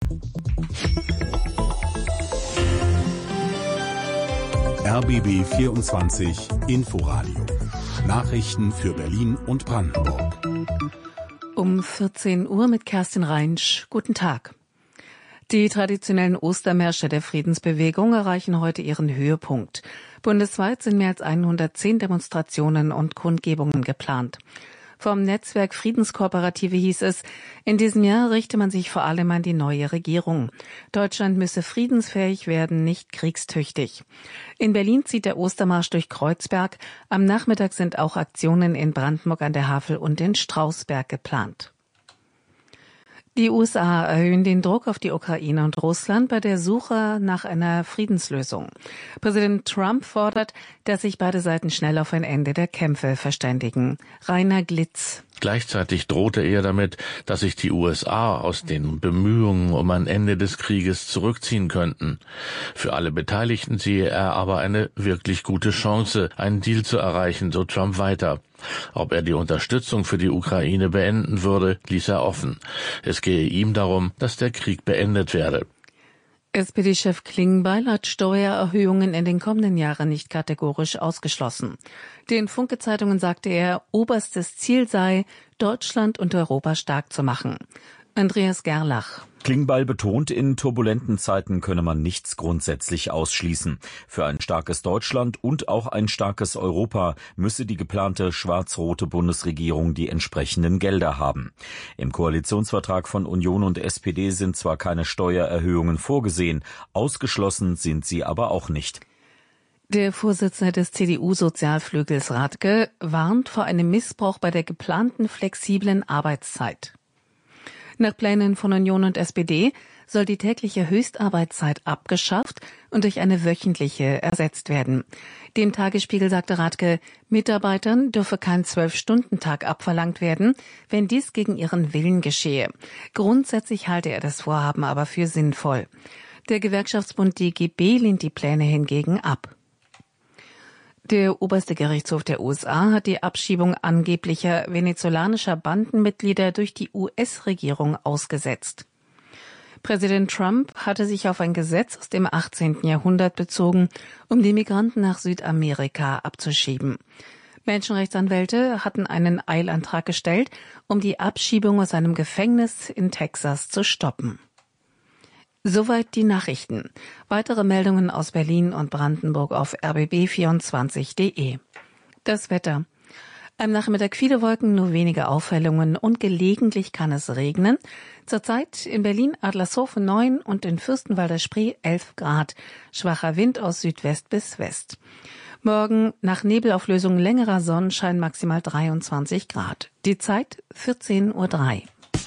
RBB 24 Inforadio. Nachrichten für Berlin und Brandenburg. Um 14 Uhr mit Kerstin Reinsch. Guten Tag. Die traditionellen Ostermärsche der Friedensbewegung erreichen heute ihren Höhepunkt. Bundesweit sind mehr als 110 Demonstrationen und Kundgebungen geplant. Vom Netzwerk Friedenskooperative hieß es, in diesem Jahr richte man sich vor allem an die neue Regierung. Deutschland müsse friedensfähig werden, nicht kriegstüchtig. In Berlin zieht der Ostermarsch durch Kreuzberg. Am Nachmittag sind auch Aktionen in Brandenburg an der Havel und in Strausberg geplant. Die USA erhöhen den Druck auf die Ukraine und Russland bei der Suche nach einer Friedenslösung. Präsident Trump fordert, dass sich beide Seiten schnell auf ein Ende der Kämpfe verständigen. Rainer Glitz. Gleichzeitig drohte er damit, dass sich die USA aus den Bemühungen um ein Ende des Krieges zurückziehen könnten. Für alle Beteiligten sehe er aber eine wirklich gute Chance, einen Deal zu erreichen, so Trump weiter. Ob er die Unterstützung für die Ukraine beenden würde, ließ er offen. Es gehe ihm darum, dass der Krieg beendet werde. SPD-Chef Klingbeil hat Steuererhöhungen in den kommenden Jahren nicht kategorisch ausgeschlossen. Den Funke-Zeitungen sagte er, oberstes Ziel sei, Deutschland und Europa stark zu machen. Andreas Gerlach. Klingbeil betont, in turbulenten Zeiten könne man nichts grundsätzlich ausschließen. Für ein starkes Deutschland und auch ein starkes Europa müsse die geplante schwarz-rote Bundesregierung die entsprechenden Gelder haben. Im Koalitionsvertrag von Union und SPD sind zwar keine Steuererhöhungen vorgesehen, ausgeschlossen sind sie aber auch nicht. Der Vorsitzende des CDU-Sozialflügels Radke warnt vor einem Missbrauch bei der geplanten flexiblen Arbeitszeit. Nach Plänen von Union und SPD soll die tägliche Höchstarbeitszeit abgeschafft und durch eine wöchentliche ersetzt werden. Dem Tagesspiegel sagte Radke, Mitarbeitern dürfe kein 12-Stunden-Tag abverlangt werden, wenn dies gegen ihren Willen geschehe. Grundsätzlich halte er das Vorhaben aber für sinnvoll. Der Gewerkschaftsbund DGB lehnt die Pläne hingegen ab. Der oberste Gerichtshof der USA hat die Abschiebung angeblicher venezolanischer Bandenmitglieder durch die US-Regierung ausgesetzt. Präsident Trump hatte sich auf ein Gesetz aus dem 18. Jahrhundert bezogen, um die Migranten nach Südamerika abzuschieben. Menschenrechtsanwälte hatten einen Eilantrag gestellt, um die Abschiebung aus einem Gefängnis in Texas zu stoppen. Soweit die Nachrichten. Weitere Meldungen aus Berlin und Brandenburg auf rbb24.de. Das Wetter. Am Nachmittag viele Wolken, nur wenige Aufhellungen und gelegentlich kann es regnen. Zurzeit in Berlin Adlershof 9 und in Fürstenwalder Spree 11 Grad. Schwacher Wind aus Südwest bis West. Morgen nach Nebelauflösung längerer Sonnenschein maximal 23 Grad. Die Zeit 14:03 Uhr.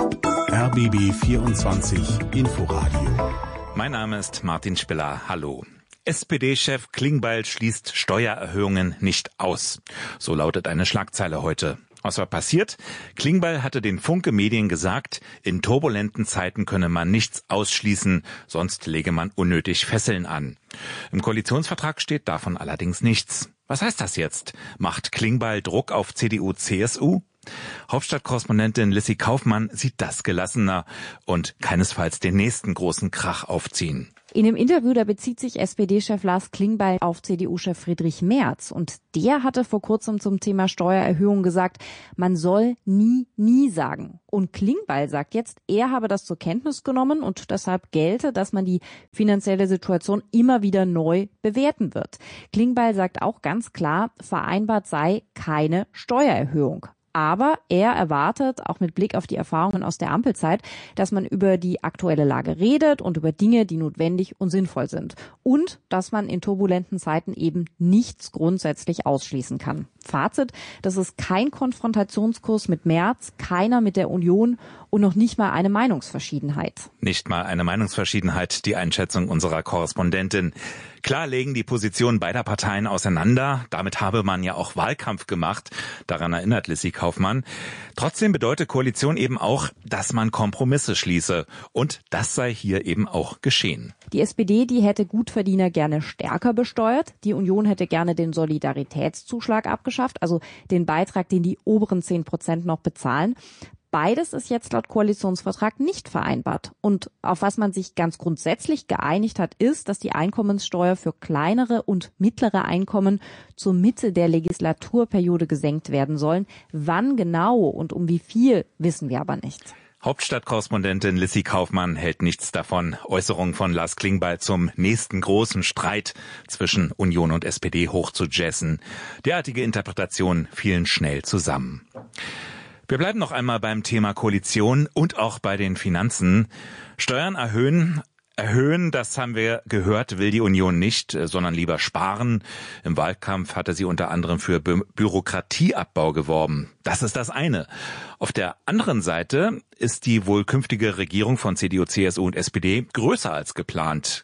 RBB 24 Inforadio. Mein Name ist Martin Spiller. Hallo. SPD-Chef Klingbeil schließt Steuererhöhungen nicht aus. So lautet eine Schlagzeile heute. Was war passiert? Klingbeil hatte den Funke Medien gesagt, in turbulenten Zeiten könne man nichts ausschließen, sonst lege man unnötig Fesseln an. Im Koalitionsvertrag steht davon allerdings nichts. Was heißt das jetzt? Macht Klingbeil Druck auf CDU, CSU? Hauptstadtkorrespondentin Lissy Kaufmann sieht das gelassener und keinesfalls den nächsten großen Krach aufziehen. In dem Interview, da bezieht sich SPD-Chef Lars Klingbeil auf CDU-Chef Friedrich Merz. Und der hatte vor kurzem zum Thema Steuererhöhung gesagt, man soll nie sagen. Und Klingbeil sagt jetzt, er habe das zur Kenntnis genommen und deshalb gelte, dass man die finanzielle Situation immer wieder neu bewerten wird. Klingbeil sagt auch ganz klar, vereinbart sei keine Steuererhöhung. Aber er erwartet, auch mit Blick auf die Erfahrungen aus der Ampelzeit, dass man über die aktuelle Lage redet und über Dinge, die notwendig und sinnvoll sind. Und dass man in turbulenten Zeiten eben nichts grundsätzlich ausschließen kann. Fazit, das ist kein Konfrontationskurs mit Merz, keiner mit der Union und noch nicht mal eine Meinungsverschiedenheit. Nicht mal eine Meinungsverschiedenheit, die Einschätzung unserer Korrespondentin. Klar legen die Positionen beider Parteien auseinander. Damit habe man ja auch Wahlkampf gemacht. Daran erinnert Lissy Kaufmann. Trotzdem bedeutet Koalition eben auch, dass man Kompromisse schließe. Und das sei hier eben auch geschehen. Die SPD, die hätte Gutverdiener gerne stärker besteuert. Die Union hätte gerne den Solidaritätszuschlag abgeschafft, also den Beitrag, den die oberen 10% noch bezahlen. Beides ist jetzt laut Koalitionsvertrag nicht vereinbart. Und auf was man sich ganz grundsätzlich geeinigt hat, ist, dass die Einkommenssteuer für kleinere und mittlere Einkommen zur Mitte der Legislaturperiode gesenkt werden sollen. Wann genau und um wie viel, wissen wir aber nicht. Hauptstadtkorrespondentin Lissy Kaufmann hält nichts davon, Äußerungen von Lars Klingbeil zum nächsten großen Streit zwischen Union und SPD hoch zu jazzen. Derartige Interpretationen fielen schnell zusammen. Wir bleiben noch einmal beim Thema Koalition und auch bei den Finanzen. Steuern erhöhen, das haben wir gehört, will die Union nicht, sondern lieber sparen. Im Wahlkampf hatte sie unter anderem für Bürokratieabbau geworben. Das ist das eine. Auf der anderen Seite ist die wohl künftige Regierung von CDU, CSU und SPD größer geplant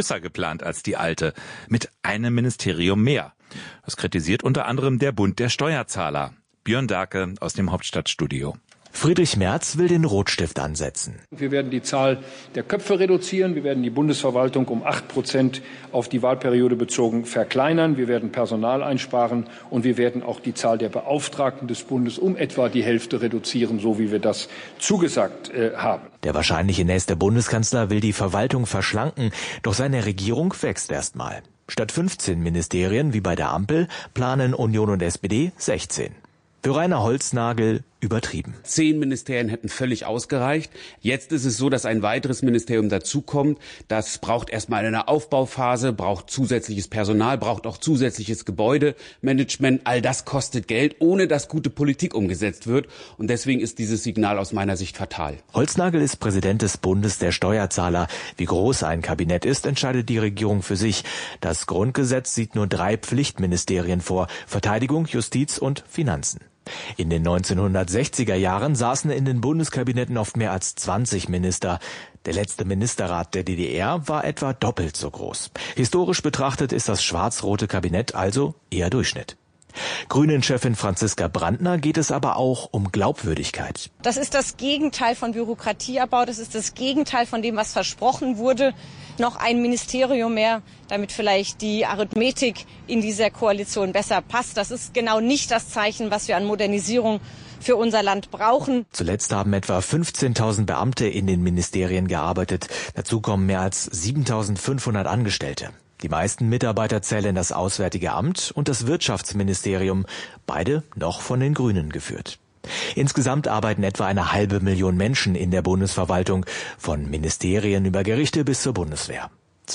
als die alte, mit einem Ministerium mehr. Das kritisiert unter anderem der Bund der Steuerzahler. Björn Dahlke aus dem Hauptstadtstudio. Friedrich Merz will den Rotstift ansetzen. Wir werden die Zahl der Köpfe reduzieren. Wir werden die Bundesverwaltung um 8% auf die Wahlperiode bezogen verkleinern. Wir werden Personal einsparen und wir werden auch die Zahl der Beauftragten des Bundes um etwa die Hälfte reduzieren, so wie wir das zugesagt haben. Der wahrscheinliche nächste Bundeskanzler will die Verwaltung verschlanken, doch seine Regierung wächst erstmal. Statt 15 Ministerien wie bei der Ampel planen Union und SPD 16. Für Rainer Holznagel übertrieben. 10 Ministerien hätten völlig ausgereicht. Jetzt ist es so, dass ein weiteres Ministerium dazukommt. Das braucht erstmal eine Aufbauphase, braucht zusätzliches Personal, braucht auch zusätzliches Gebäudemanagement. All das kostet Geld, ohne dass gute Politik umgesetzt wird. Und deswegen ist dieses Signal aus meiner Sicht fatal. Holznagel ist Präsident des Bundes der Steuerzahler. Wie groß ein Kabinett ist, entscheidet die Regierung für sich. Das Grundgesetz sieht nur 3 Pflichtministerien vor: Verteidigung, Justiz und Finanzen. In den 1960er Jahren saßen in den Bundeskabinetten oft mehr als 20 Minister. Der letzte Ministerrat der DDR war etwa doppelt so groß. Historisch betrachtet ist das schwarz-rote Kabinett also eher Durchschnitt. Grünen-Chefin Franziska Brandner geht es aber auch um Glaubwürdigkeit. Das ist das Gegenteil von Bürokratieabbau, das ist das Gegenteil von dem, was versprochen wurde. Noch ein Ministerium mehr, damit vielleicht die Arithmetik in dieser Koalition besser passt. Das ist genau nicht das Zeichen, was wir an Modernisierung für unser Land brauchen. Zuletzt haben etwa 15.000 Beamte in den Ministerien gearbeitet. Dazu kommen mehr als 7.500 Angestellte. Die meisten Mitarbeiter zählen das Auswärtige Amt und das Wirtschaftsministerium, beide noch von den Grünen geführt. Insgesamt arbeiten etwa 500.000 Menschen in der Bundesverwaltung, von Ministerien über Gerichte bis zur Bundeswehr.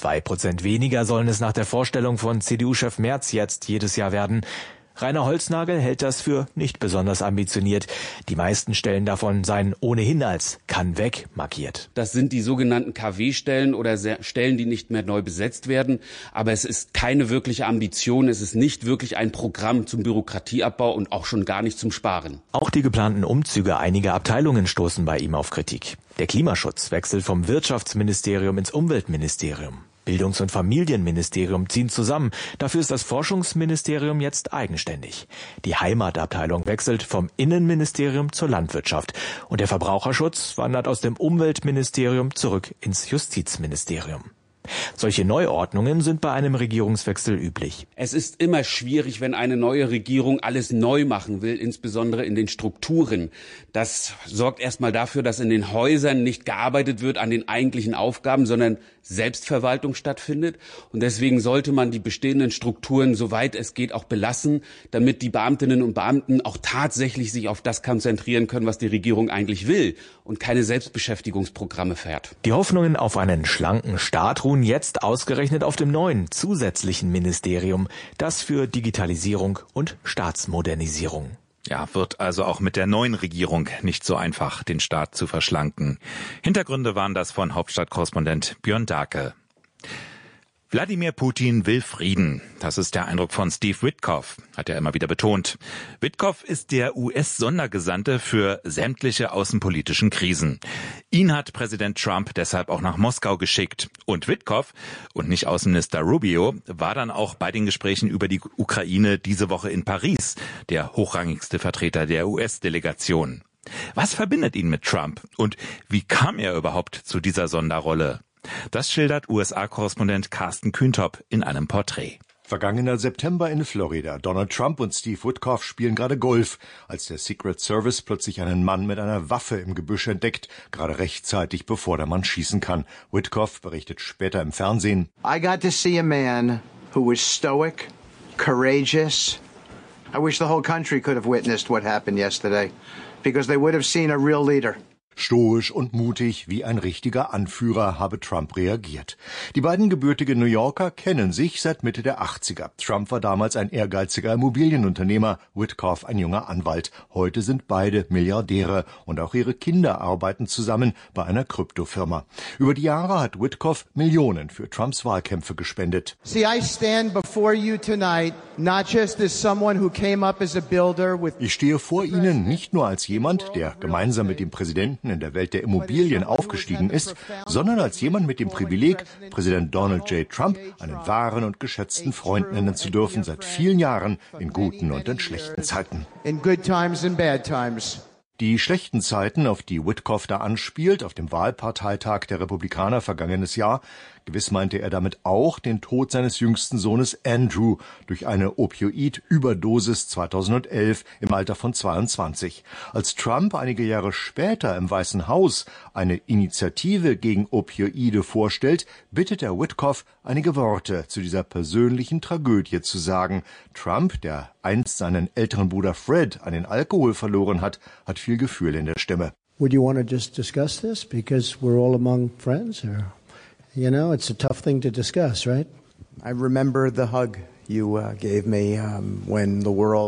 2% weniger sollen es nach der Vorstellung von CDU-Chef Merz jetzt jedes Jahr werden. Rainer Holznagel hält das für nicht besonders ambitioniert. Die meisten Stellen davon seien ohnehin als kann weg markiert. Das sind die sogenannten KW-Stellen oder Stellen, die nicht mehr neu besetzt werden. Aber es ist keine wirkliche Ambition. Es ist nicht wirklich ein Programm zum Bürokratieabbau und auch schon gar nicht zum Sparen. Auch die geplanten Umzüge einiger Abteilungen stoßen bei ihm auf Kritik. Der Klimaschutz wechselt vom Wirtschaftsministerium ins Umweltministerium. Bildungs- und Familienministerium ziehen zusammen. Dafür ist das Forschungsministerium jetzt eigenständig. Die Heimatabteilung wechselt vom Innenministerium zur Landwirtschaft. Und der Verbraucherschutz wandert aus dem Umweltministerium zurück ins Justizministerium. Solche Neuordnungen sind bei einem Regierungswechsel üblich. Es ist immer schwierig, wenn eine neue Regierung alles neu machen will, insbesondere in den Strukturen. Das sorgt erstmal dafür, dass in den Häusern nicht gearbeitet wird an den eigentlichen Aufgaben, sondern Selbstverwaltung stattfindet. Und deswegen sollte man die bestehenden Strukturen, soweit es geht, auch belassen, damit die Beamtinnen und Beamten auch tatsächlich sich auf das konzentrieren können, was die Regierung eigentlich will und keine Selbstbeschäftigungsprogramme fährt. Die Hoffnungen auf einen schlanken Staat ruhen jetzt ausgerechnet auf dem neuen zusätzlichen Ministerium, das für Digitalisierung und Staatsmodernisierung. Ja, wird also auch mit der neuen Regierung nicht so einfach, den Staat zu verschlanken. Hintergründe waren das von Hauptstadtkorrespondent Björn Dahlke. Wladimir Putin will Frieden. Das ist der Eindruck von Steve Witkoff, hat er immer wieder betont. Witkoff ist der US-Sondergesandte für sämtliche außenpolitischen Krisen. Ihn hat Präsident Trump deshalb auch nach Moskau geschickt. Und Witkoff und nicht Außenminister Rubio war dann auch bei den Gesprächen über die Ukraine diese Woche in Paris, der hochrangigste Vertreter der US-Delegation. Was verbindet ihn mit Trump? Und wie kam er überhaupt zu dieser Sonderrolle? Das schildert USA-Korrespondent Carsten Kühntop in einem Porträt. Vergangener September in Florida. Donald Trump und Steve Witkoff spielen gerade Golf, als der Secret Service plötzlich einen Mann mit einer Waffe im Gebüsch entdeckt, gerade rechtzeitig, bevor der Mann schießen kann. Witkoff berichtet später im Fernsehen: I got to see a man who was stoic, courageous. I wish the whole country could have witnessed what happened yesterday, because they would have seen a real leader. Stoisch und mutig wie ein richtiger Anführer habe Trump reagiert. Die beiden gebürtigen New Yorker kennen sich seit Mitte der 80er. Trump war damals ein ehrgeiziger Immobilienunternehmer, Witkoff ein junger Anwalt. Heute sind beide Milliardäre und auch ihre Kinder arbeiten zusammen bei einer Kryptofirma. Über die Jahre hat Witkoff Millionen für Trumps Wahlkämpfe gespendet. See, I stand before you tonight not just as someone who came up as a builder with. Ich stehe vor Ihnen nicht nur als jemand, der gemeinsam mit dem Präsidenten in der Welt der Immobilien aufgestiegen ist, sondern als jemand mit dem Privileg, Präsident Donald J. Trump einen wahren und geschätzten Freund nennen zu dürfen, seit vielen Jahren, in guten und in schlechten Zeiten. In good times and bad times. Die schlechten Zeiten, auf die Witkoff da anspielt, auf dem Wahlparteitag der Republikaner vergangenes Jahr, gewiss meinte er damit auch den Tod seines jüngsten Sohnes Andrew durch eine Opioid-Überdosis 2011 im Alter von 22. Als Trump einige Jahre später im Weißen Haus eine Initiative gegen Opioide vorstellt, bittet er Witkoff, einige Worte zu dieser persönlichen Tragödie zu sagen. Trump, der einst seinen älteren Bruder Fred an den Alkohol verloren hat, hat viel Gefühl in der Stimme. Would you want to just discuss this because we're all among friends, or you know, it's a tough thing to discuss, right? I remember the hug you gave me when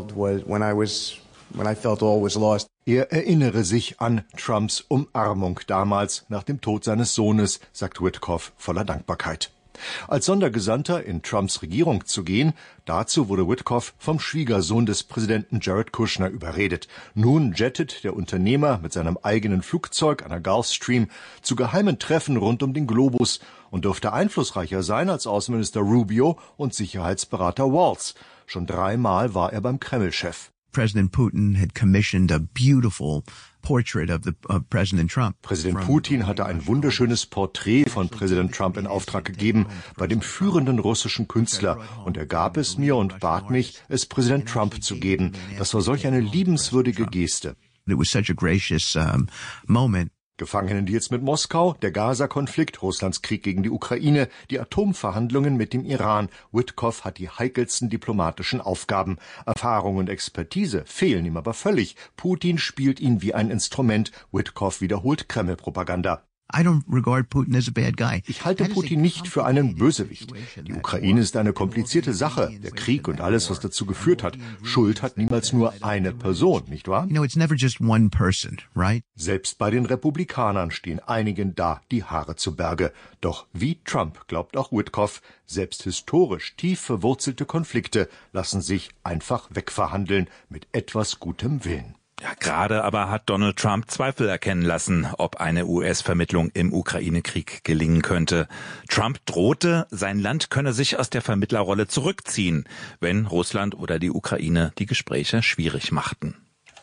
I felt all was lost. Er erinnere sich an Trumps Umarmung damals nach dem Tod seines Sohnes, sagt Witkoff voller Dankbarkeit. Als Sondergesandter in Trumps Regierung zu gehen, dazu wurde Witkoff vom Schwiegersohn des Präsidenten Jared Kushner überredet. Nun jettet der Unternehmer mit seinem eigenen Flugzeug, einer Gulfstream, zu geheimen Treffen rund um den Globus und dürfte einflussreicher sein als Außenminister Rubio und Sicherheitsberater Waltz. Schon 3-mal war er beim Kreml-Chef. President Putin had commissioned a beautiful portrait of President Trump. Präsident Putin hatte ein wunderschönes Porträt von Präsident Trump in Auftrag gegeben bei dem führenden russischen Künstler, und er gab es mir und bat mich, es Präsident Trump zu geben. Das war solch eine liebenswürdige Geste. It was such a gracious moment. Gefangenendeals mit Moskau, der Gaza-Konflikt, Russlands Krieg gegen die Ukraine, die Atomverhandlungen mit dem Iran. Witkoff hat die heikelsten diplomatischen Aufgaben. Erfahrung und Expertise fehlen ihm aber völlig. Putin spielt ihn wie ein Instrument. Witkoff wiederholt Kreml-Propaganda. I don't regard Putin as a bad guy. Ich halte Putin nicht für einen Bösewicht. Die Ukraine ist eine komplizierte Sache. Der Krieg und alles, was dazu geführt hat. Schuld hat niemals nur eine Person, nicht wahr? You know, it's never just one person, right? Selbst bei den Republikanern stehen einigen da die Haare zu Berge. Doch wie Trump glaubt auch Witkoff, selbst historisch tief verwurzelte Konflikte lassen sich einfach wegverhandeln mit etwas gutem Willen. Ja, gerade aber hat Donald Trump Zweifel erkennen lassen, ob eine US-Vermittlung im Ukraine-Krieg gelingen könnte. Trump drohte, sein Land könne sich aus der Vermittlerrolle zurückziehen, wenn Russland oder die Ukraine die Gespräche schwierig machten.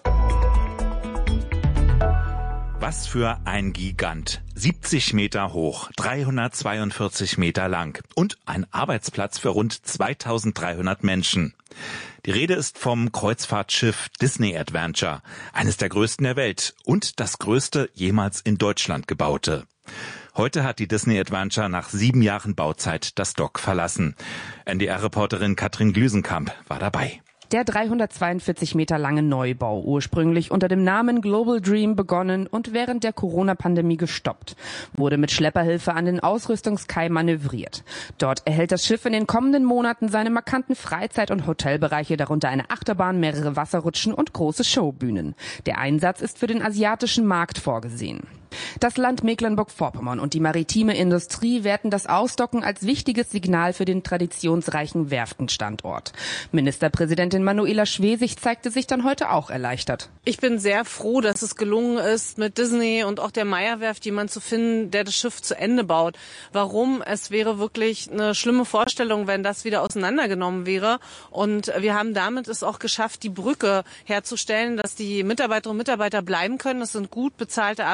Was für ein Gigant. 70 Meter hoch, 342 Meter lang und ein Arbeitsplatz für rund 2300 Menschen. Die Rede ist vom Kreuzfahrtschiff Disney Adventure, eines der größten der Welt und das größte jemals in Deutschland gebaute. Heute hat die Disney Adventure nach 7 Jahren Bauzeit das Dock verlassen. NDR-Reporterin Katrin Glüsenkamp war dabei. Der 342 Meter lange Neubau, ursprünglich unter dem Namen Global Dream begonnen und während der Corona-Pandemie gestoppt, wurde mit Schlepperhilfe an den Ausrüstungskai manövriert. Dort erhält das Schiff in den kommenden Monaten seine markanten Freizeit- und Hotelbereiche, darunter eine Achterbahn, mehrere Wasserrutschen und große Showbühnen. Der Einsatz ist für den asiatischen Markt vorgesehen. Das Land Mecklenburg-Vorpommern und die maritime Industrie werten das Ausdocken als wichtiges Signal für den traditionsreichen Werftenstandort. Ministerpräsidentin Manuela Schwesig zeigte sich dann heute auch erleichtert. Ich bin sehr froh, dass es gelungen ist, mit Disney und auch der Meyer-Werft jemanden zu finden, der das Schiff zu Ende baut. Warum? Es wäre wirklich eine schlimme Vorstellung, wenn das wieder auseinandergenommen wäre. Und wir haben damit es auch geschafft, die Brücke herzustellen, dass die Mitarbeiterinnen und Mitarbeiter bleiben können. Das sind gut bezahlte Arbeitsplätze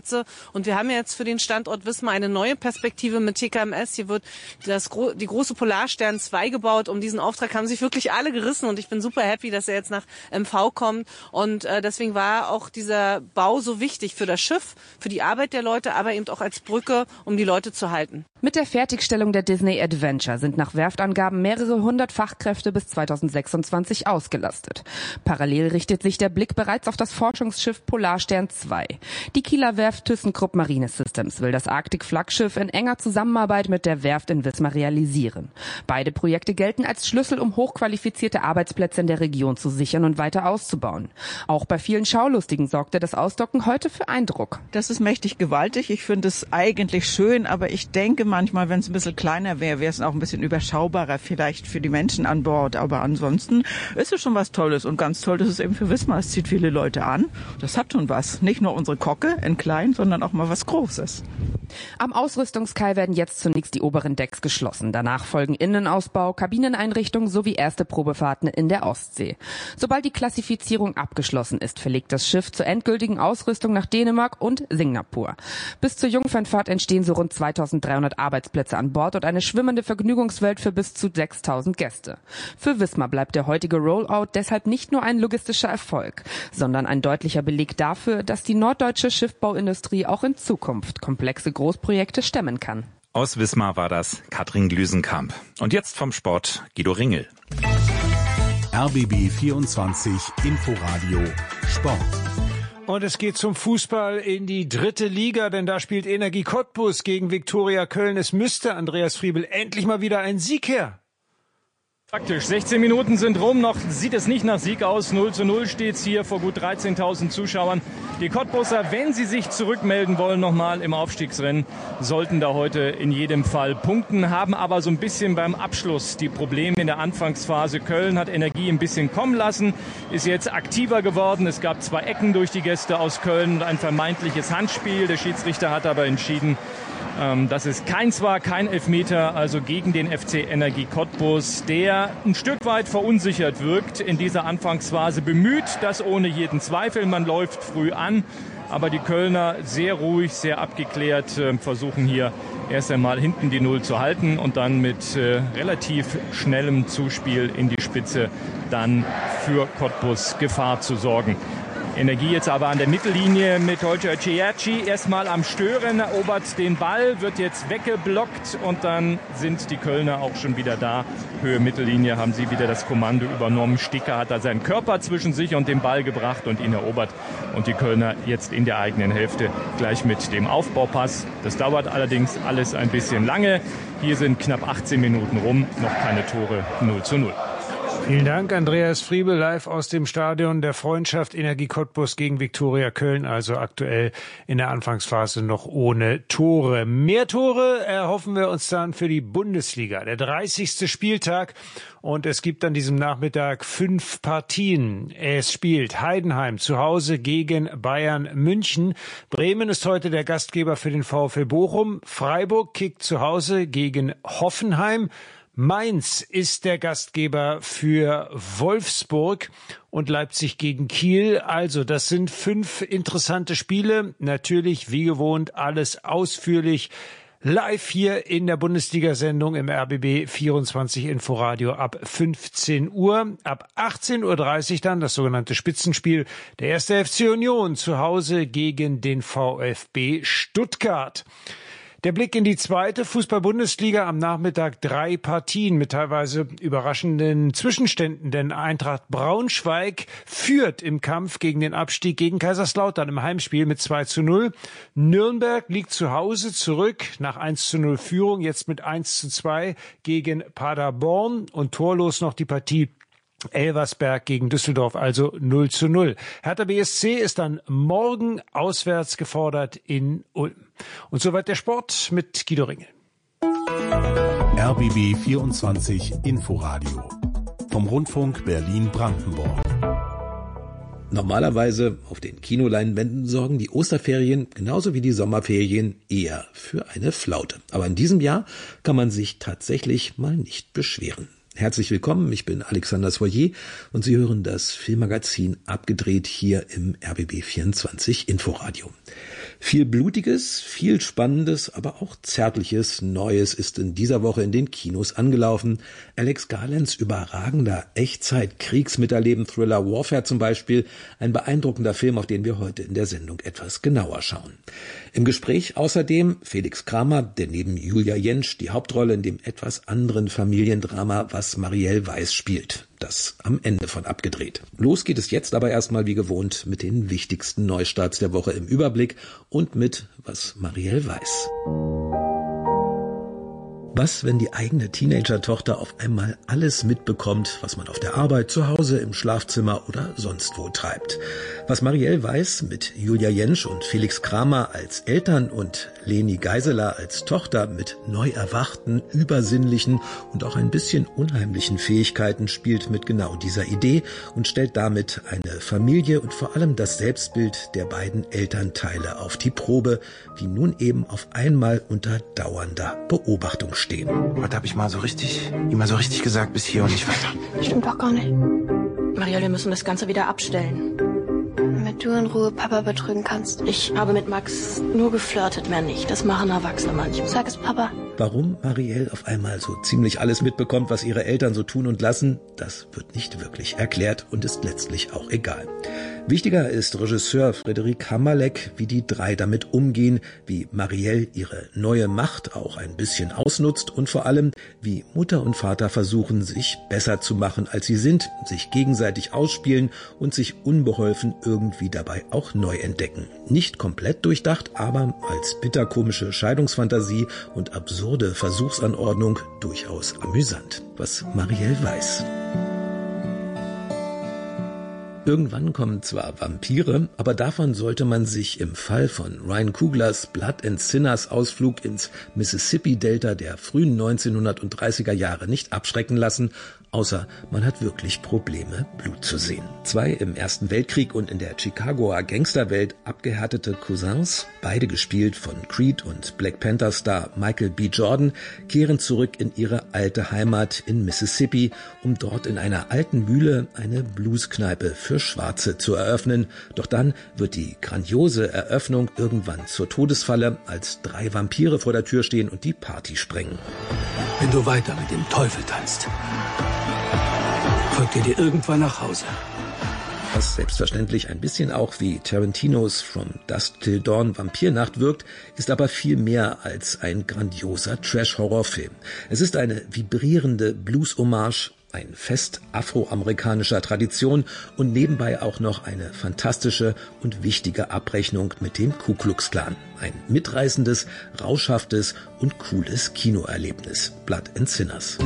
Arbeitsplätze. Und wir haben ja jetzt für den Standort Wismar eine neue Perspektive mit TKMS. Hier wird die große Polarstern 2 gebaut. Um diesen Auftrag haben sich wirklich alle gerissen und ich bin super happy, dass er jetzt nach MV kommt. Und deswegen war auch dieser Bau so wichtig für das Schiff, für die Arbeit der Leute, aber eben auch als Brücke, um die Leute zu halten. Mit der Fertigstellung der Disney Adventure sind nach Werftangaben mehrere hundert Fachkräfte bis 2026 ausgelastet. Parallel richtet sich der Blick bereits auf das Forschungsschiff Polarstern 2. Die Kieler Werft ThyssenKrupp Marine Systems will das Arktik-Flaggschiff in enger Zusammenarbeit mit der Werft in Wismar realisieren. Beide Projekte gelten als Schlüssel, um hochqualifizierte Arbeitsplätze in der Region zu sichern und weiter auszubauen. Auch bei vielen Schaulustigen sorgte das Ausdocken heute für Eindruck. Das ist mächtig gewaltig. Ich finde es eigentlich schön, aber ich denke manchmal, wenn es ein bisschen kleiner wäre, wäre es auch ein bisschen überschaubarer vielleicht für die Menschen an Bord. Aber ansonsten ist es schon was Tolles und ganz toll, dass es eben für Wismar, es zieht viele Leute an. Das hat schon was. Nicht nur unsere Kocke in klein, sondern auch mal was Großes. Am Ausrüstungskai werden jetzt zunächst die oberen Decks geschlossen. Danach folgen Innenausbau, Kabineneinrichtung sowie erste Probefahrten in der Ostsee. Sobald die Klassifizierung abgeschlossen ist, verlegt das Schiff zur endgültigen Ausrüstung nach Dänemark und Singapur. Bis zur Jungfernfahrt entstehen so rund 2300 Arbeitsplätze an Bord und eine schwimmende Vergnügungswelt für bis zu 6000 Gäste. Für Wismar bleibt der heutige Rollout deshalb nicht nur ein logistischer Erfolg, sondern ein deutlicher Beleg dafür, dass die norddeutsche Schiffbauindustrie auch in Zukunft komplexe Großprojekte stemmen kann. Aus Wismar war das Katrin Glüsenkamp. Und jetzt vom Sport Guido Ringel. RBB 24 Inforadio Sport. Und es geht zum Fußball in die 3. Liga, denn da spielt Energie Cottbus gegen Viktoria Köln. Es müsste, Andreas Friebel, endlich mal wieder ein Sieg her. Praktisch 16 Minuten sind rum, noch sieht es nicht nach Sieg aus. 0:0 steht's hier vor gut 13.000 Zuschauern. Die Cottbusser, wenn sie sich zurückmelden wollen nochmal im Aufstiegsrennen, sollten da heute in jedem Fall punkten, haben aber so ein bisschen beim Abschluss die Probleme in der Anfangsphase. Köln hat Energie ein bisschen kommen lassen, ist jetzt aktiver geworden. Es gab 2 Ecken durch die Gäste aus Köln und ein vermeintliches Handspiel. Der Schiedsrichter hat aber entschieden, dass es keins war, kein Elfmeter, also gegen den FC Energie Cottbus, der ein Stück weit verunsichert wirkt in dieser Anfangsphase, bemüht, das ohne jeden Zweifel. Man läuft früh an, aber die Kölner sehr ruhig, sehr abgeklärt versuchen hier erst einmal hinten die 0 zu halten und dann mit relativ schnellem Zuspiel in die Spitze dann für Cottbus Gefahr zu sorgen. Energie jetzt aber an der Mittellinie mit Holger Cierci erstmal am Stören, erobert den Ball, wird jetzt weggeblockt und dann sind die Kölner auch schon wieder da. Höhe Mittellinie haben sie wieder das Kommando übernommen. Sticker hat da seinen Körper zwischen sich und den Ball gebracht und ihn erobert. Und die Kölner jetzt in der eigenen Hälfte gleich mit dem Aufbaupass. Das dauert allerdings alles ein bisschen lange. Hier sind knapp 18 Minuten rum, noch keine Tore, 0:0. Vielen Dank, Andreas Friebel, live aus dem Stadion der Freundschaft Energie Cottbus gegen Viktoria Köln, also aktuell in der Anfangsphase noch ohne Tore. Mehr Tore erhoffen wir uns dann für die Bundesliga, der 30. Spieltag. Und es gibt an diesem Nachmittag 5 Partien. Es spielt Heidenheim zu Hause gegen Bayern München. Bremen ist heute der Gastgeber für den VfL Bochum. Freiburg kickt zu Hause gegen Hoffenheim. Mainz ist der Gastgeber für Wolfsburg und Leipzig gegen Kiel. Also das sind 5 interessante Spiele. Natürlich, wie gewohnt, alles ausführlich live hier in der Bundesliga-Sendung im RBB 24 Inforadio ab 15 Uhr. Ab 18:30 Uhr dann das sogenannte Spitzenspiel der 1. FC Union zu Hause gegen den VfB Stuttgart. Der Blick in die 2. Fußball-Bundesliga, am Nachmittag 3 Partien mit teilweise überraschenden Zwischenständen, denn Eintracht Braunschweig führt im Kampf gegen den Abstieg gegen Kaiserslautern im Heimspiel mit 2:0. Nürnberg liegt zu Hause zurück nach 1:0 Führung, jetzt mit 1:2 gegen Paderborn und torlos noch die Partie Elversberg gegen Düsseldorf, also 0:0. Hertha BSC ist dann morgen auswärts gefordert in Ulm. Und soweit der Sport mit Guido Ringel. RBB 24 Inforadio vom Rundfunk Berlin-Brandenburg. Normalerweise auf den Kinoleinwänden sorgen die Osterferien genauso wie die Sommerferien eher für eine Flaute. Aber in diesem Jahr kann man sich tatsächlich mal nicht beschweren. Herzlich willkommen, ich bin Alexander Soyer und Sie hören das Filmmagazin Abgedreht hier im RBB24 Inforadio. Viel Blutiges, viel Spannendes, aber auch Zärtliches Neues ist in dieser Woche in den Kinos angelaufen. Alex Garlands überragender Echtzeit-Kriegsmiterleben-Thriller Warfare zum Beispiel, ein beeindruckender Film, auf den wir heute in der Sendung etwas genauer schauen. Im Gespräch außerdem Felix Kramer, der neben Julia Jentsch die Hauptrolle in dem etwas anderen Familiendrama Was Marielle Weiß spielt. Das am Ende von Abgedreht. Los geht es jetzt aber erstmal wie gewohnt mit den wichtigsten Neustarts der Woche im Überblick und mit Was Marielle Weiß. Was, wenn die eigene Teenager-Tochter auf einmal alles mitbekommt, was man auf der Arbeit, zu Hause, im Schlafzimmer oder sonst wo treibt? Was Marielle Weiß mit Julia Jentsch und Felix Kramer als Eltern und Leni Geiseler als Tochter mit neu erwachten, übersinnlichen und auch ein bisschen unheimlichen Fähigkeiten spielt mit genau dieser Idee und stellt damit eine Familie und vor allem das Selbstbild der beiden Elternteile auf die Probe, die nun eben auf einmal unter dauernder Beobachtung stehen. Heute habe ich immer so richtig gesagt, bis hier und nicht weiter. Das stimmt doch gar nicht. Marielle, wir müssen das Ganze wieder abstellen. Damit du in Ruhe Papa betrügen kannst. Ich habe mit Max nur geflirtet, mehr nicht. Das machen Erwachsene manchmal. Sag es Papa. Warum Marielle auf einmal so ziemlich alles mitbekommt, was ihre Eltern so tun und lassen, das wird nicht wirklich erklärt und ist letztlich auch egal. Wichtiger ist Regisseur Frédéric Hamerlek, wie die drei damit umgehen, wie Marielle ihre neue Macht auch ein bisschen ausnutzt und vor allem, wie Mutter und Vater versuchen, sich besser zu machen, als sie sind, sich gegenseitig ausspielen und sich unbeholfen irgendwie dabei auch neu entdecken. Nicht komplett durchdacht, aber als bitterkomische Scheidungsfantasie und absurde Versuchsanordnung durchaus amüsant. Was Marielle Weiß. Irgendwann kommen zwar Vampire, aber davon sollte man sich im Fall von Ryan Cooglers Blood and Sinners Ausflug ins Mississippi-Delta der frühen 1930er Jahre nicht abschrecken lassen, außer man hat wirklich Probleme, Blut zu sehen. Zwei im Ersten Weltkrieg und in der Chicagoer Gangsterwelt abgehärtete Cousins, beide gespielt von Creed und Black Panther-Star Michael B. Jordan, kehren zurück in ihre alte Heimat in Mississippi, um dort in einer alten Mühle eine Blueskneipe für Schwarze zu eröffnen. Doch dann wird die grandiose Eröffnung irgendwann zur Todesfalle, als drei Vampire vor der Tür stehen und die Party sprengen. Wenn du weiter mit dem Teufel tanzt, folgt ihr dir irgendwann nach Hause. Was selbstverständlich ein bisschen auch wie Tarantinos From Dusk Till Dawn Vampirnacht wirkt, ist aber viel mehr als ein grandioser Trash-Horrorfilm. Es ist eine vibrierende Blues-Hommage, ein Fest afroamerikanischer Tradition und nebenbei auch noch eine fantastische und wichtige Abrechnung mit dem Ku Klux Klan. Ein mitreißendes, rauschhaftes und cooles Kinoerlebnis. Blood and Sinners.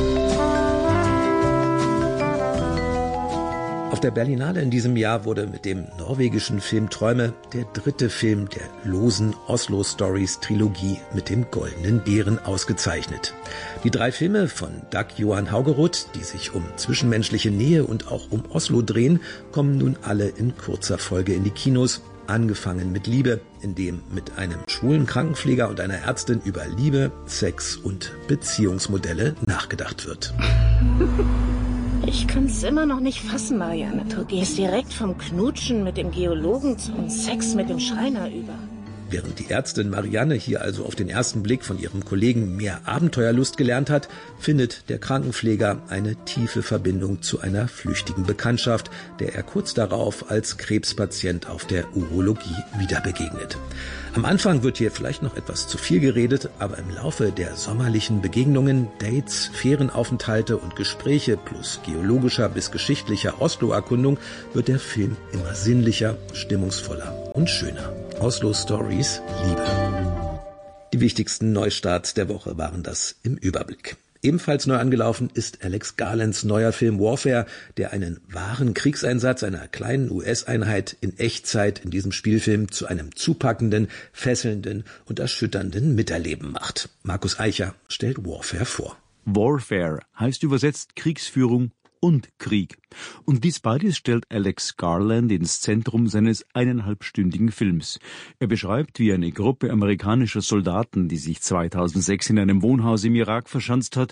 Auf der Berlinale in diesem Jahr wurde mit dem norwegischen Film Träume der dritte Film der losen Oslo Stories Trilogie mit dem Goldenen Bären ausgezeichnet. Die drei Filme von Dag Johan Haugerud, die sich um zwischenmenschliche Nähe und auch um Oslo drehen, kommen nun alle in kurzer Folge in die Kinos. Angefangen mit Liebe, in dem mit einem schwulen Krankenpfleger und einer Ärztin über Liebe, Sex und Beziehungsmodelle nachgedacht wird. Ich kann's immer noch nicht fassen, Marianne. Du gehst direkt vom Knutschen mit dem Geologen zum Sex mit dem Schreiner über. Während die Ärztin Marianne hier also auf den ersten Blick von ihrem Kollegen mehr Abenteuerlust gelernt hat, findet der Krankenpfleger eine tiefe Verbindung zu einer flüchtigen Bekanntschaft, der er kurz darauf als Krebspatient auf der Urologie wieder begegnet. Am Anfang wird hier vielleicht noch etwas zu viel geredet, aber im Laufe der sommerlichen Begegnungen, Dates, Fährenaufenthalte und Gespräche plus geologischer bis geschichtlicher Oslo-Erkundung wird der Film immer sinnlicher, stimmungsvoller und schöner. Oslo Stories, Liebe. Die wichtigsten Neustarts der Woche waren das im Überblick. Ebenfalls neu angelaufen ist Alex Garlands neuer Film Warfare, der einen wahren Kriegseinsatz einer kleinen US-Einheit in Echtzeit in diesem Spielfilm zu einem zupackenden, fesselnden und erschütternden Miterleben macht. Markus Eicher stellt Warfare vor. Warfare heißt übersetzt Kriegsführung und Krieg. Und dies beides stellt Alex Garland ins Zentrum seines 1,5-stündigen Films. Er beschreibt, wie eine Gruppe amerikanischer Soldaten, die sich 2006 in einem Wohnhaus im Irak verschanzt hat,